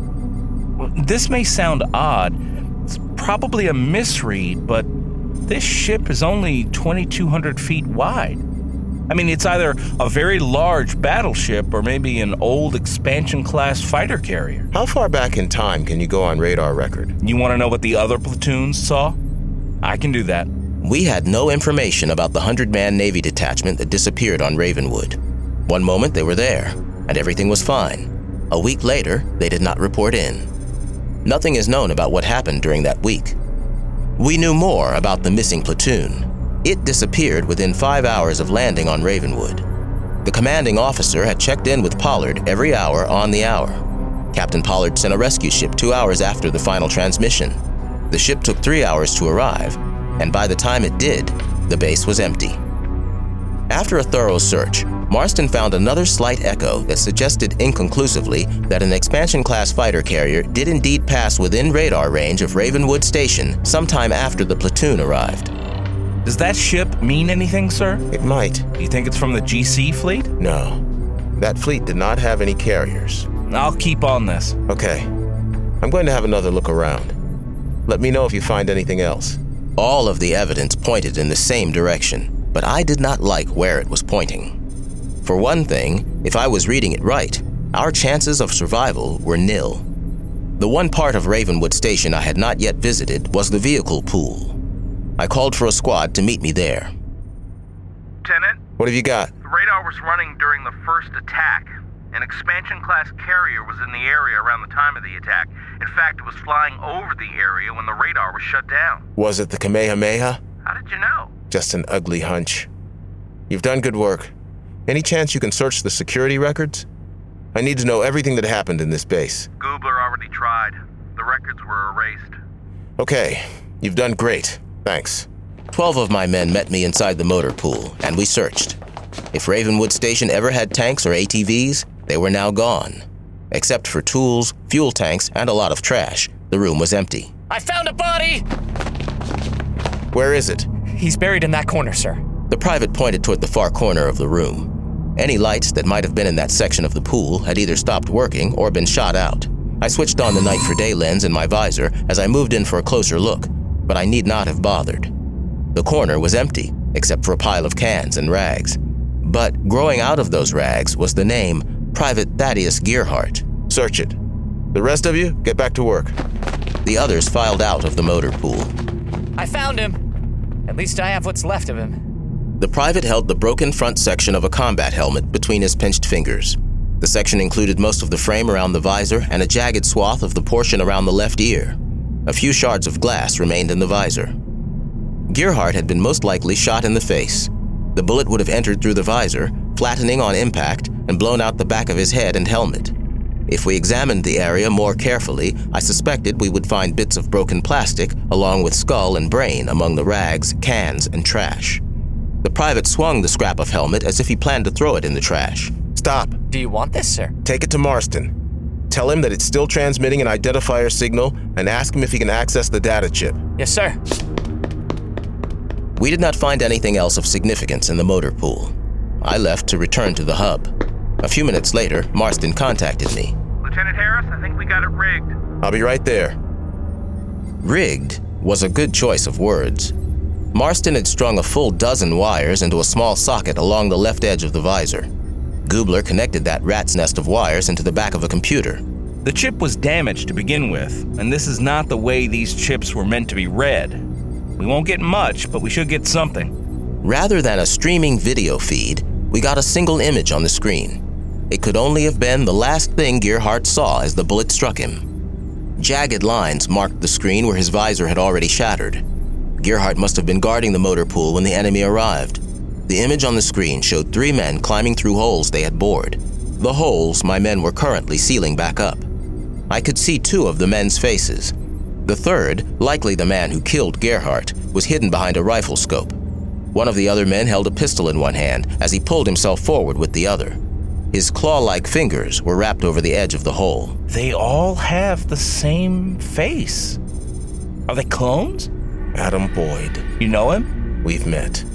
This may sound odd. It's probably a misread, but this ship is only twenty-two hundred feet wide. I mean, it's either a very large battleship or maybe an old expansion-class fighter carrier. How far back in time can you go on radar record? You want to know what the other platoons saw? I can do that. We had no information about the hundred-man Navy detachment that disappeared on Ravenwood. One moment they were there, and everything was fine. A week later, they did not report in. Nothing is known about what happened during that week. We knew more about the missing platoon. It disappeared within five hours of landing on Ravenwood. The commanding officer had checked in with Pollard every hour on the hour. Captain Pollard sent a rescue ship two hours after the final transmission. The ship took three hours to arrive, and by the time it did, the base was empty. After a thorough search, Marston found another slight echo that suggested inconclusively that an expansion-class fighter carrier did indeed pass within radar range of Ravenwood Station sometime after the platoon arrived. Does that ship mean anything, sir? It might. You think it's from the G C fleet? No. That fleet did not have any carriers. I'll keep on this. Okay. I'm going to have another look around. Let me know if you find anything else. All of the evidence pointed in the same direction, but I did not like where it was pointing. For one thing, if I was reading it right, our chances of survival were nil. The one part of Ravenwood Station I had not yet visited was the vehicle pool. I called for a squad to meet me there. Lieutenant? What have you got? The radar was running during the first attack. An expansion-class carrier was in the area around the time of the attack. In fact, it was flying over the area when the radar was shut down. Was it the Kamehameha? How did you know? Just an ugly hunch. You've done good work. Any chance you can search the security records? I need to know everything that happened in this base. Goobler already tried. The records were erased. Okay, you've done great. Thanks. Twelve of my men met me inside the motor pool, and we searched. If Ravenwood Station ever had tanks or A T Vs, they were now gone. Except for tools, fuel tanks, and a lot of trash, the room was empty. I found a body! Where is it? He's buried in that corner, sir. The private pointed toward the far corner of the room. Any lights that might have been in that section of the pool had either stopped working or been shot out. I switched on the night for day lens in my visor as I moved in for a closer look, but I need not have bothered. The corner was empty, except for a pile of cans and rags. But growing out of those rags was the name Private Thaddeus Gearhart. Search it. The rest of you, get back to work. The others filed out of the motor pool. I found him. At least I have what's left of him. The private held the broken front section of a combat helmet between his pinched fingers. The section included most of the frame around the visor and a jagged swath of the portion around the left ear. A few shards of glass remained in the visor. Gearhart had been most likely shot in the face. The bullet would have entered through the visor, flattening on impact, and blown out the back of his head and helmet. If we examined the area more carefully, I suspected we would find bits of broken plastic along with skull and brain among the rags, cans, and trash. The private swung the scrap of helmet as if he planned to throw it in the trash. Stop. Do you want this, sir? Take it to Marston. Tell him that it's still transmitting an identifier signal and ask him if he can access the data chip. Yes, sir. We did not find anything else of significance in the motor pool. I left to return to the hub. A few minutes later, Marston contacted me. Lieutenant Harris, I think we got it rigged. I'll be right there. Rigged was a good choice of words. Marston had strung a full dozen wires into a small socket along the left edge of the visor. Goobler connected that rat's nest of wires into the back of a computer. The chip was damaged to begin with, and this is not the way these chips were meant to be read. We won't get much, but we should get something. Rather than a streaming video feed, we got a single image on the screen. It could only have been the last thing Gearhart saw as the bullet struck him. Jagged lines marked the screen where his visor had already shattered. Gearhart must have been guarding the motor pool when the enemy arrived. The image on the screen showed three men climbing through holes they had bored. The holes my men were currently sealing back up. I could see two of the men's faces. The third, likely the man who killed Gearhart, was hidden behind a rifle scope. One of the other men held a pistol in one hand as he pulled himself forward with the other. His claw-like fingers were wrapped over the edge of the hole. They all have the same face. Are they clones? Adam Boyd. You know him? We've met.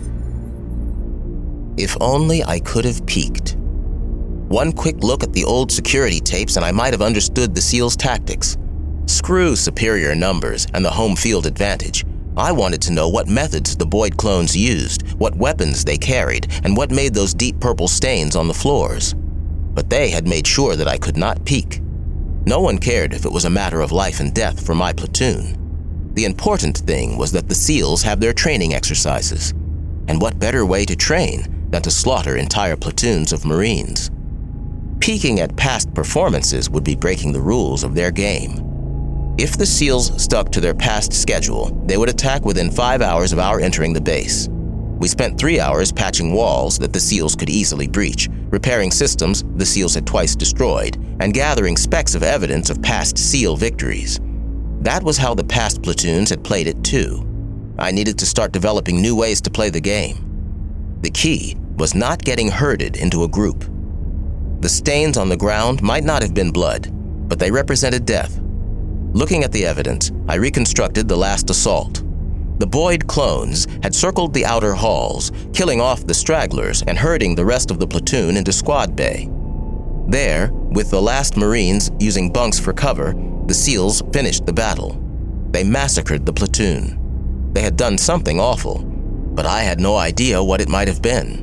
If only I could have peeked. One quick look at the old security tapes and I might have understood the SEALs' tactics. Screw superior numbers and the home field advantage. I wanted to know what methods the Boyd clones used, what weapons they carried, and what made those deep purple stains on the floors. But they had made sure that I could not peek. No one cared if it was a matter of life and death for my platoon. The important thing was that the SEALs have their training exercises. And what better way to train than to slaughter entire platoons of Marines? Peeking at past performances would be breaking the rules of their game. If the SEALs stuck to their past schedule, they would attack within five hours of our entering the base. We spent three hours patching walls that the SEALs could easily breach, repairing systems the SEALs had twice destroyed, and gathering specks of evidence of past SEAL victories. That was how the past platoons had played it too. I needed to start developing new ways to play the game. The key was not getting herded into a group. The stains on the ground might not have been blood, but they represented death. Looking at the evidence, I reconstructed the last assault. The Boyd clones had circled the outer halls, killing off the stragglers and herding the rest of the platoon into squad bay. There, with the last Marines using bunks for cover, the SEALs finished the battle. They massacred the platoon. They had done something awful, but I had no idea what it might have been.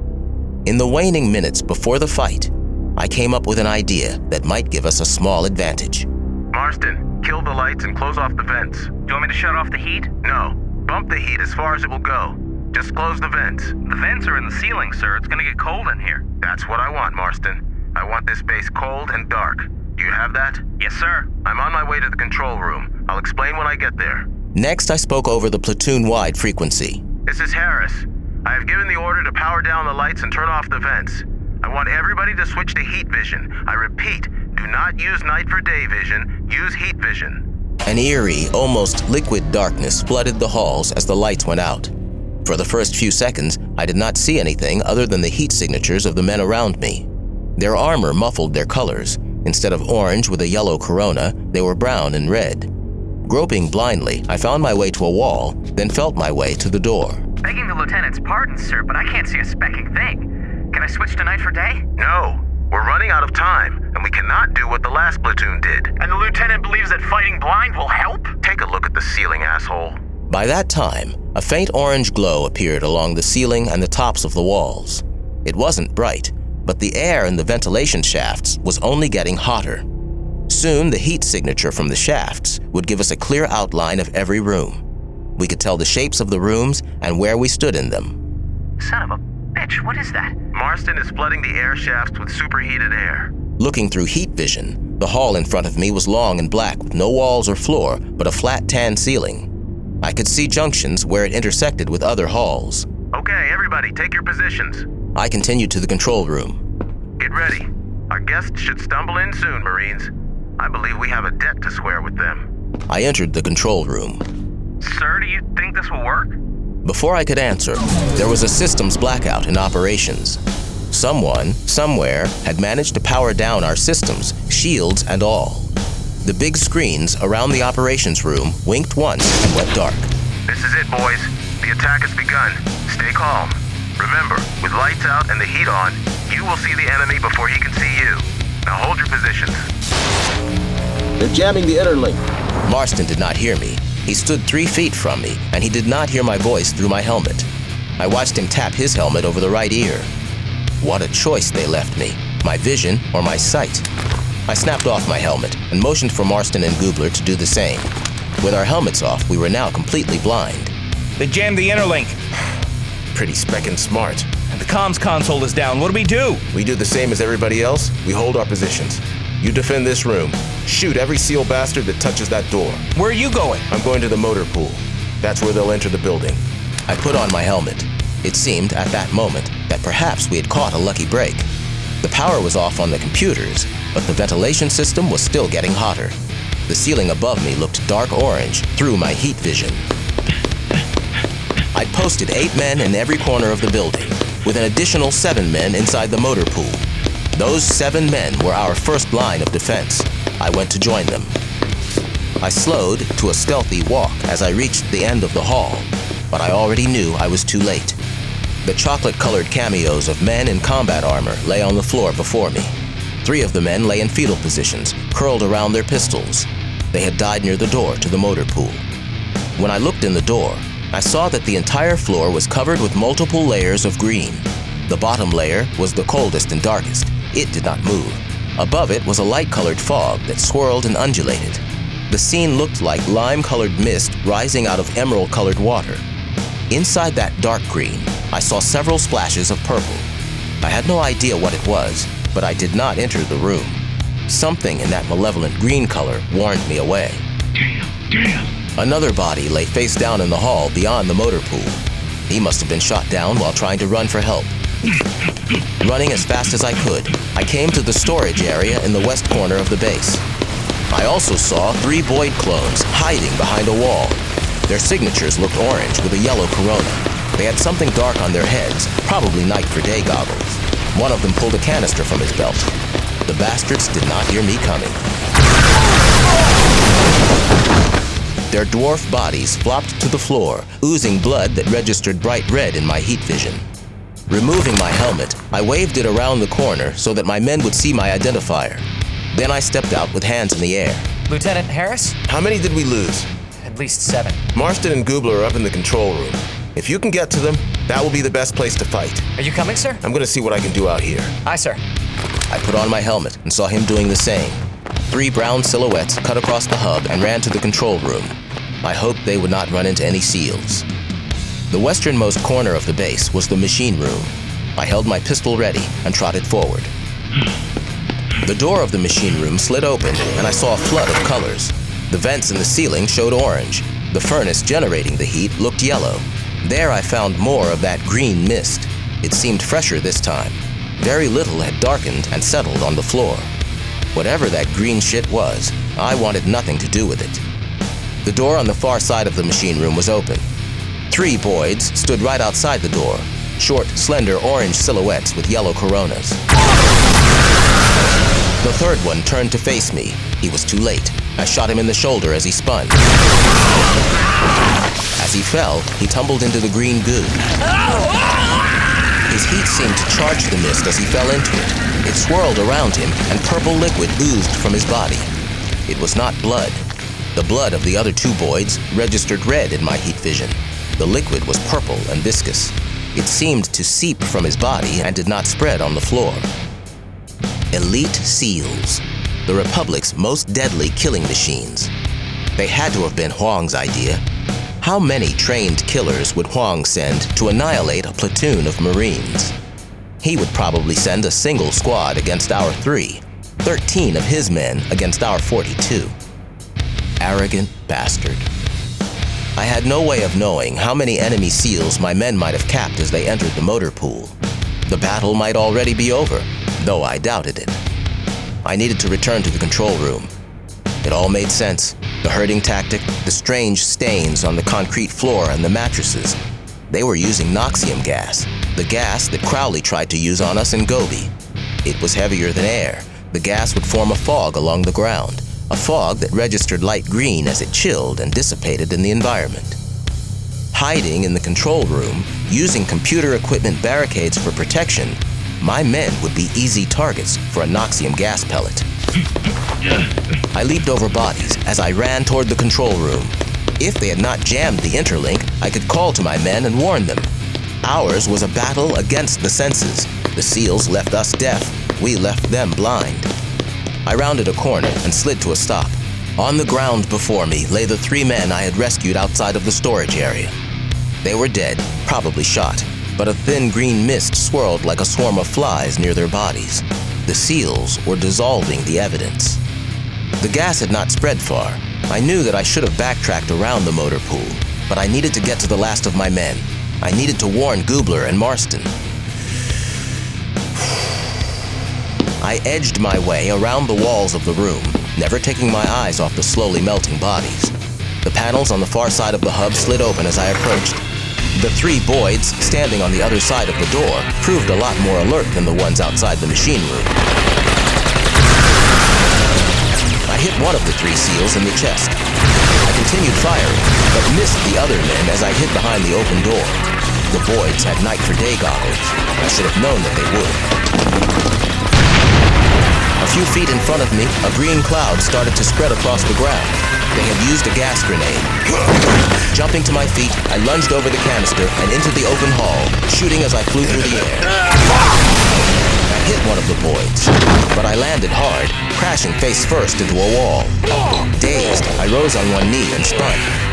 In the waning minutes before the fight, I came up with an idea that might give us a small advantage. Marston, kill the lights and close off the vents. Do you want me to shut off the heat? No. Bump the heat as far as it will go. Just close the vents. The vents are in the ceiling, sir. It's gonna get cold in here. That's what I want, Marston. I want this base cold and dark. Do you have that? Yes, sir. I'm on my way to the control room. I'll explain when I get there. Next, I spoke over the platoon-wide frequency. This is Harris. I have given the order to power down the lights and turn off the vents. I want everybody to switch to heat vision. I repeat, do not use night for day vision. Use heat vision. An eerie, almost liquid darkness flooded the halls as the lights went out. For the first few seconds, I did not see anything other than the heat signatures of the men around me. Their armor muffled their colors. Instead of orange with a yellow corona, they were brown and red. Groping blindly, I found my way to a wall, then felt my way to the door. Begging the lieutenant's pardon, sir, but I can't see a specking thing. Can I switch to night for day? No. We're running out of time, and we cannot do what the last platoon did. And the lieutenant believes that fighting blind will help? Take a look at the ceiling, asshole. By that time, a faint orange glow appeared along the ceiling and the tops of the walls. It wasn't bright, but the air in the ventilation shafts was only getting hotter. Soon, the heat signature from the shafts would give us a clear outline of every room. We could tell the shapes of the rooms and where we stood in them. Son of a bitch, what is that? Marston is flooding the air shafts with superheated air. Looking through heat vision, the hall in front of me was long and black with no walls or floor, but a flat tan ceiling. I could see junctions where it intersected with other halls. Okay, everybody, take your positions. I continued to the control room. Get ready. Our guests should stumble in soon, Marines. I believe we have a debt to square with them. I entered the control room. Sir, do you think this will work? Before I could answer, there was a systems blackout in operations. Someone, somewhere, had managed to power down our systems, shields and all. The big screens around the operations room winked once and went dark. This is it, boys. The attack has begun. Stay calm. Remember, with lights out and the heat on, you will see the enemy before he can see you. Now hold your positions. They're jamming the inner link. Marston did not hear me. He stood three feet from me, and he did not hear my voice through my helmet. I watched him tap his helmet over the right ear. What a choice they left me, my vision or my sight. I snapped off my helmet and motioned for Marston and Goobler to do the same. With our helmets off, we were now completely blind. They jammed the interlink. Pretty speckin' smart. And the comms console is down. What do we do? We do the same as everybody else. We hold our positions. You defend this room. Shoot every SEAL bastard that touches that door. Where are you going? I'm going to the motor pool. That's where they'll enter the building. I put on my helmet. It seemed at that moment that perhaps we had caught a lucky break. The power was off on the computers, but the ventilation system was still getting hotter. The ceiling above me looked dark orange through my heat vision. I'd posted eight men in every corner of the building, with an additional seven men inside the motor pool. Those seven men were our first line of defense. I went to join them. I slowed to a stealthy walk as I reached the end of the hall, but I already knew I was too late. The chocolate-colored cameos of men in combat armor lay on the floor before me. Three of the men lay in fetal positions, curled around their pistols. They had died near the door to the motor pool. When I looked in the door, I saw that the entire floor was covered with multiple layers of green. The bottom layer was the coldest and darkest. It did not move. Above it was a light-colored fog that swirled and undulated. The scene looked like lime-colored mist rising out of emerald-colored water. Inside that dark green, I saw several splashes of purple. I had no idea what it was, but I did not enter the room. Something in that malevolent green color warned me away. Damn, damn. Another body lay face down in the hall beyond the motor pool. He must have been shot down while trying to run for help. Running as fast as I could, I came to the storage area in the west corner of the base. I also saw three Boyd clones hiding behind a wall. Their signatures looked orange with a yellow corona. They had something dark on their heads, probably night for day goggles. One of them pulled a canister from his belt. The bastards did not hear me coming. Their dwarf bodies flopped to the floor, oozing blood that registered bright red in my heat vision. Removing my helmet, I waved it around the corner so that my men would see my identifier. Then I stepped out with hands in the air. Lieutenant Harris? How many did we lose? At least seven. Marston and Goobler are up in the control room. If you can get to them, that will be the best place to fight. Are you coming, sir? I'm going to see what I can do out here. Aye, sir. I put on my helmet and saw him doing the same. Three brown silhouettes cut across the hub and ran to the control room. I hoped they would not run into any SEALs. The westernmost corner of the base was the machine room. I held my pistol ready and trotted forward. The door of the machine room slid open and I saw a flood of colors. The vents in the ceiling showed orange. The furnace generating the heat looked yellow. There I found more of that green mist. It seemed fresher this time. Very little had darkened and settled on the floor. Whatever that green shit was, I wanted nothing to do with it. The door on the far side of the machine room was open. Three Boyds stood right outside the door, short, slender orange silhouettes with yellow coronas. The third one turned to face me. He was too late. I shot him in the shoulder as he spun. As he fell, he tumbled into the green goo. His heat seemed to charge the mist as he fell into it. It swirled around him, and purple liquid oozed from his body. It was not blood. The blood of the other two Boyds registered red in my heat vision. The liquid was purple and viscous. It seemed to seep from his body and did not spread on the floor. Elite SEALs, the Republic's most deadly killing machines. They had to have been Huang's idea. How many trained killers would Huang send to annihilate a platoon of Marines? He would probably send a single squad against our three, thirteen of his men against our forty-two. Arrogant bastard. I had no way of knowing how many enemy SEALs my men might have capped as they entered the motor pool. The battle might already be over, though I doubted it. I needed to return to the control room. It all made sense. The herding tactic, the strange stains on the concrete floor and the mattresses. They were using Noxium gas, the gas that Crowley tried to use on us in Gobi. It was heavier than air. The gas would form a fog along the ground, a fog that registered light green as it chilled and dissipated in the environment. Hiding in the control room, using computer equipment barricades for protection, my men would be easy targets for a Noxium gas pellet. I leaped over bodies as I ran toward the control room. If they had not jammed the interlink, I could call to my men and warn them. Ours was a battle against the senses. The SEALs left us deaf. We left them blind. I rounded a corner and slid to a stop. On the ground before me lay the three men I had rescued outside of the storage area. They were dead, probably shot, but a thin green mist swirled like a swarm of flies near their bodies. The SEALs were dissolving the evidence. The gas had not spread far. I knew that I should have backtracked around the motor pool, but I needed to get to the last of my men. I needed to warn Goobler and Marston. I edged my way around the walls of the room, never taking my eyes off the slowly melting bodies. The panels on the far side of the hub slid open as I approached. The three Boyds standing on the other side of the door proved a lot more alert than the ones outside the machine room. I hit one of the three SEALs in the chest. I continued firing, but missed the other men as I hid behind the open door. The Boyds had night for day goggles. I should have known that they would. A few feet in front of me, a green cloud started to spread across the ground. They had used a gas grenade. Jumping to my feet, I lunged over the canister and into the open hall, shooting as I flew through the air. I hit one of the Boyds, but I landed hard, crashing face first into a wall. Dazed, I rose on one knee and spun.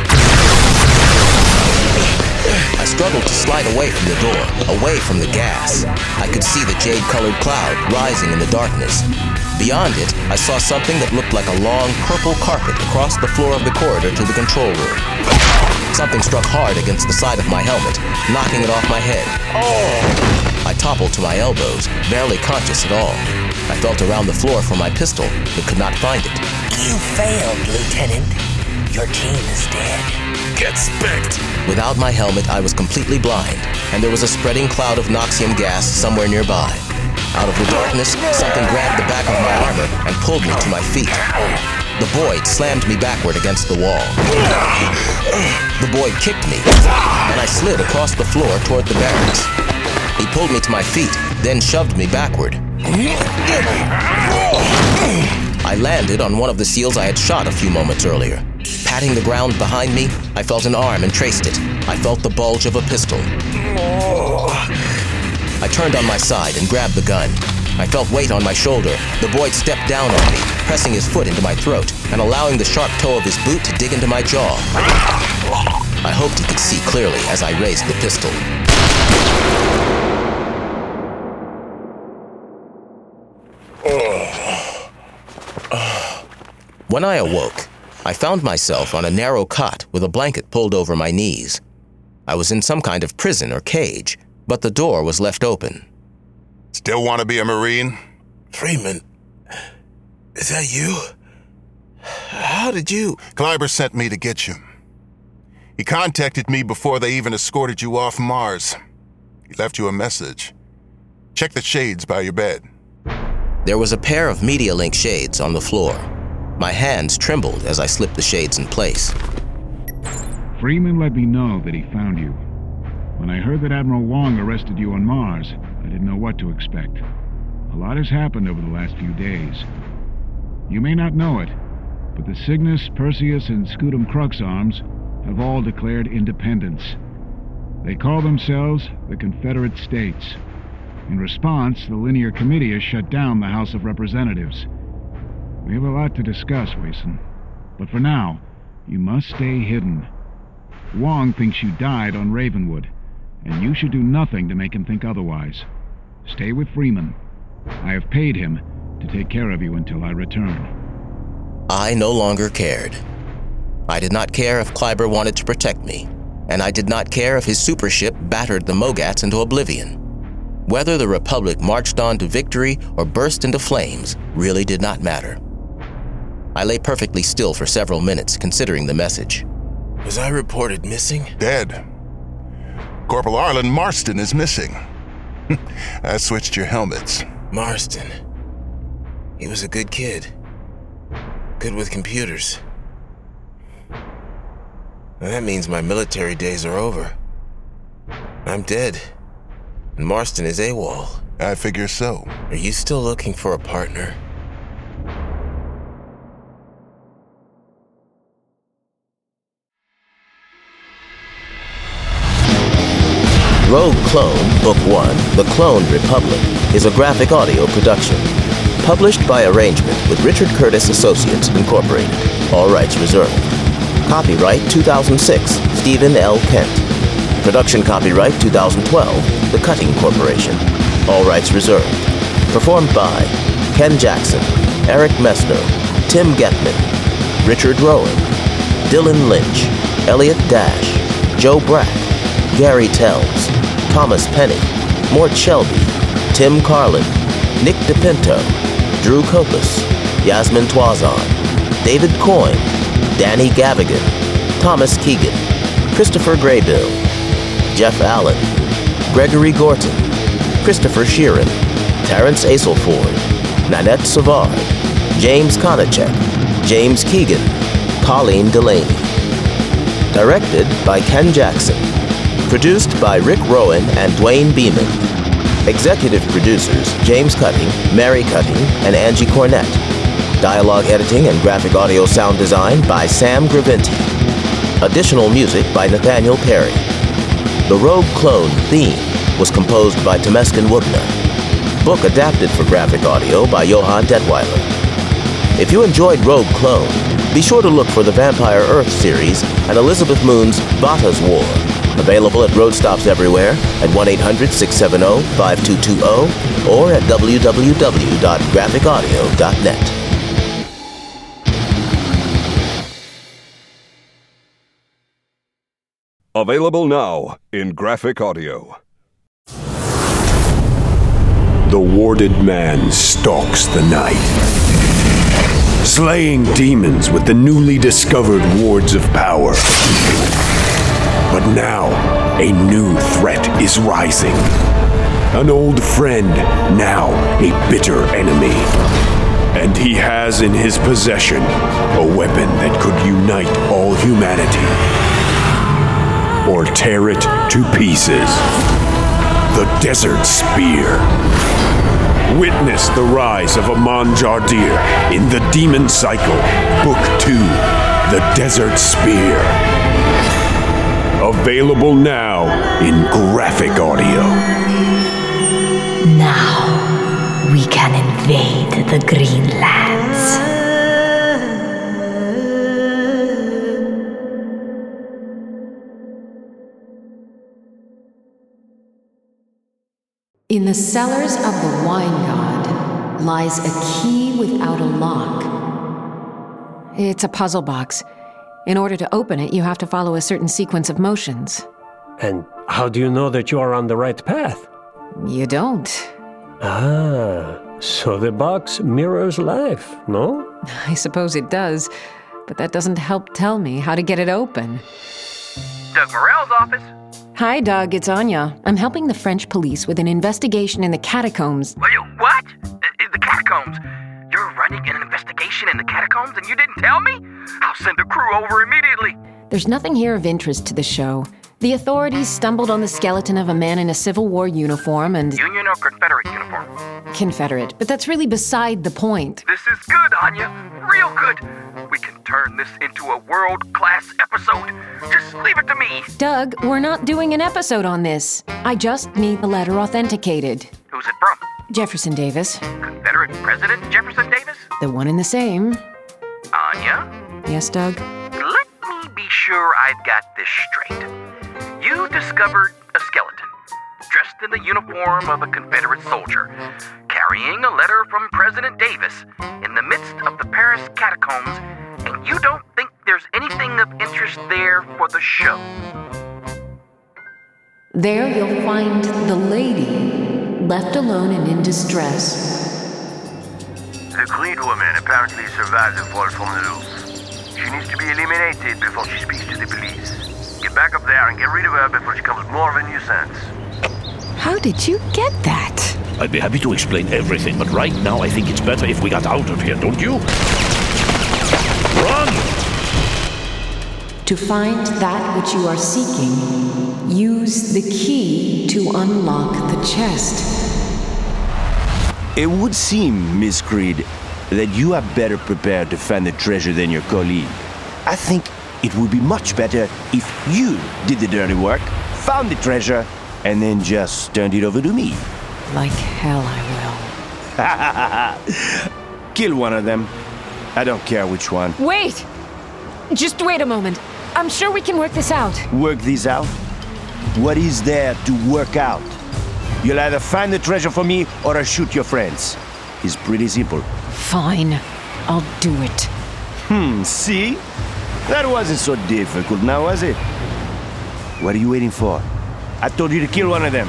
I struggled to slide away from the door, away from the gas. I could see the jade-colored cloud rising in the darkness. Beyond it, I saw something that looked like a long purple carpet across the floor of the corridor to the control room. Something struck hard against the side of my helmet, knocking it off my head. I toppled to my elbows, barely conscious at all. I felt around the floor for my pistol, but could not find it. You failed, Lieutenant. Your team is dead. Get specked! Without my helmet, I was completely blind, and there was a spreading cloud of Noxium gas somewhere nearby. Out of the darkness, something grabbed the back of my armor and pulled me to my feet. The Boyd slammed me backward against the wall. The Boyd kicked me, and I slid across the floor toward the barracks. He pulled me to my feet, then shoved me backward. I landed on one of the SEALs I had shot a few moments earlier. Patting the ground behind me, I felt an arm and traced it. I felt the bulge of a pistol. I turned on my side and grabbed the gun. I felt weight on my shoulder. The Boyd stepped down on me, pressing his foot into my throat and allowing the sharp toe of his boot to dig into my jaw. I hoped he could see clearly as I raised the pistol. When I awoke, I found myself on a narrow cot with a blanket pulled over my knees. I was in some kind of prison or cage, but the door was left open. Still want to be a Marine? Freeman, is that you? How did you... Kleiber sent me to get you. He contacted me before they even escorted you off Mars. He left you a message. Check the shades by your bed. There was a pair of MediaLink shades on the floor. My hands trembled as I slipped the shades in place. Freeman let me know that he found you. When I heard that Admiral Wong arrested you on Mars, I didn't know what to expect. A lot has happened over the last few days. You may not know it, but the Cygnus, Perseus, and Scutum Crux arms have all declared independence. They call themselves the Confederate States. In response, the Linear Committee has shut down the House of Representatives. We have a lot to discuss, Wason. But for now, you must stay hidden. Wong thinks you died on Ravenwood, and you should do nothing to make him think otherwise. Stay with Freeman. I have paid him to take care of you until I return. I no longer cared. I did not care if Kleiber wanted to protect me, and I did not care if his super ship battered the Mogats into oblivion. Whether the Republic marched on to victory or burst into flames really did not matter. I lay perfectly still for several minutes, considering the message. Was I reported missing? Dead. Corporal Arlen Marston is missing. I switched your helmets. Marston. He was a good kid. Good with computers. Well, that means my military days are over. I'm dead. And Marston is AWOL. I figure so. Are you still looking for a partner? Rogue Clone, Book one, The Clone Republic, is a graphic audio production. Published by arrangement with Richard Curtis Associates, Incorporated. All rights reserved. Copyright two thousand six, Stephen L. Kent. Production copyright two thousand twelve, The Cutting Corporation. All rights reserved. Performed by Ken Jackson, Eric Messner, Tim Getman, Richard Rowan, Dylan Lynch, Elliot Dash, Joe Brack, Gary Tells, Thomas Penny, Mort Shelby, Tim Carlin, Nick DePinto, Drew Kopus, Yasmin Twazon, David Coyne, Danny Gavigan, Thomas Keegan, Christopher Graybill, Jeff Allen, Gregory Gorton, Christopher Sheeran, Terrence Aselford, Nanette Savard, James Konachek, James Keegan, Colleen Delaney. Directed by Ken Jackson. Produced by Rick Rowan and Dwayne Beeman. Executive producers James Cutting, Mary Cutting, and Angie Cornett. Dialogue editing and graphic audio sound design by Sam Gravinti. Additional music by Nathaniel Perry. The Rogue Clone theme was composed by Temeskin Wubna. Book adapted for graphic audio by Johann Detweiler. If you enjoyed Rogue Clone, be sure to look for the Vampire Earth series and Elizabeth Moon's Bata's War. Available at road stops everywhere at one eight hundred six seven zero five two two zero or at w w w dot graphic audio dot net. Available now in graphic audio. The warded man stalks the night, slaying demons with the newly discovered wards of power. But now, a new threat is rising. An old friend, now a bitter enemy. And he has in his possession a weapon that could unite all humanity. Or tear it to pieces. The Desert Spear. Witness the rise of Aman Jardir in The Demon Cycle, Book two, The Desert Spear. Available now in graphic audio. Now, we can invade the Green Lands. In the cellars of the Wine God lies a key without a lock. It's a puzzle box. In order to open it, you have to follow a certain sequence of motions. And how do you know that you are on the right path? You don't. Ah, so the box mirrors life, no? I suppose it does, but that doesn't help tell me how to get it open. Doug Morell's office. Hi, Doug, it's Anya. I'm helping the French police with an investigation in the catacombs. Wait, what? In the catacombs? You're running an investigation in the catacombs and you didn't tell me? I'll send a crew over immediately. There's nothing here of interest to the show. The authorities stumbled on the skeleton of a man in a Civil War uniform and... Union or Confederate uniform? Confederate, but that's really beside the point. This is good, Anya. Real good. We can turn this into a world-class episode. Just leave it to me. Doug, we're not doing an episode on this. I just need the letter authenticated. Who's it from? Jefferson Davis. Confederate President Jefferson Davis? The one and the same. Anya? Yes, Doug? Let me be sure I've got this straight. You discovered a skeleton, dressed in the uniform of a Confederate soldier, carrying a letter from President Davis in the midst of the Paris catacombs, and you don't think there's anything of interest there for the show. There you'll find the lady, left alone and in distress. The Creed woman apparently survived the fall from the roof. She needs to be eliminated before she speaks to the police. Get back up there and get rid of her before she becomes more of a nuisance. How did you get that? I'd be happy to explain everything, but right now I think it's better if we got out of here, don't you? Run! To find that which you are seeking, use the key to unlock the chest. It would seem, Miss Creed, that you are better prepared to find the treasure than your colleague. I think it would be much better if you did the dirty work, found the treasure, and then just turned it over to me. Like hell I will. Kill one of them. I don't care which one. Wait! Just wait a moment. I'm sure we can work this out. Work this out? What is there to work out? You'll either find the treasure for me or I'll shoot your friends. It's pretty simple. Fine. I'll do it. Hmm, see? That wasn't so difficult now, was it? What are you waiting for? I told you to kill one of them.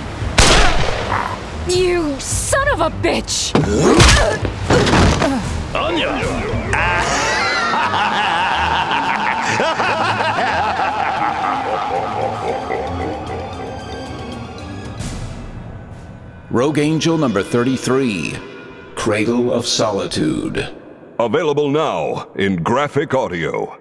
You son of a bitch! Anya! Rogue Angel number thirty-three, Cradle of Solitude. Available now in graphic audio.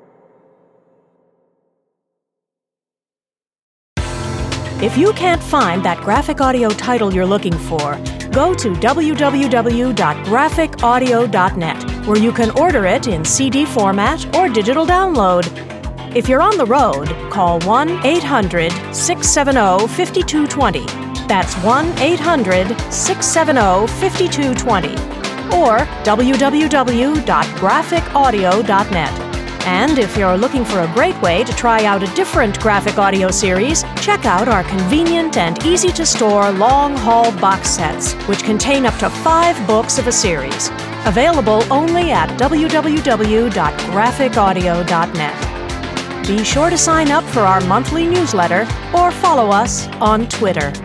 If you can't find that graphic audio title you're looking for, go to w w w dot graphic audio dot net, where you can order it in C D format or digital download. If you're on the road, call one eight hundred, six seven zero, five two two zero. That's one eight hundred, six seven zero, five two two zero. Or w w w dot graphic audio dot net. And if you're looking for a great way to try out a different graphic audio series, check out our convenient and easy-to-store long-haul box sets, which contain up to five books of a series. Available only at w w w dot graphic audio dot net. Be sure to sign up for our monthly newsletter or follow us on Twitter.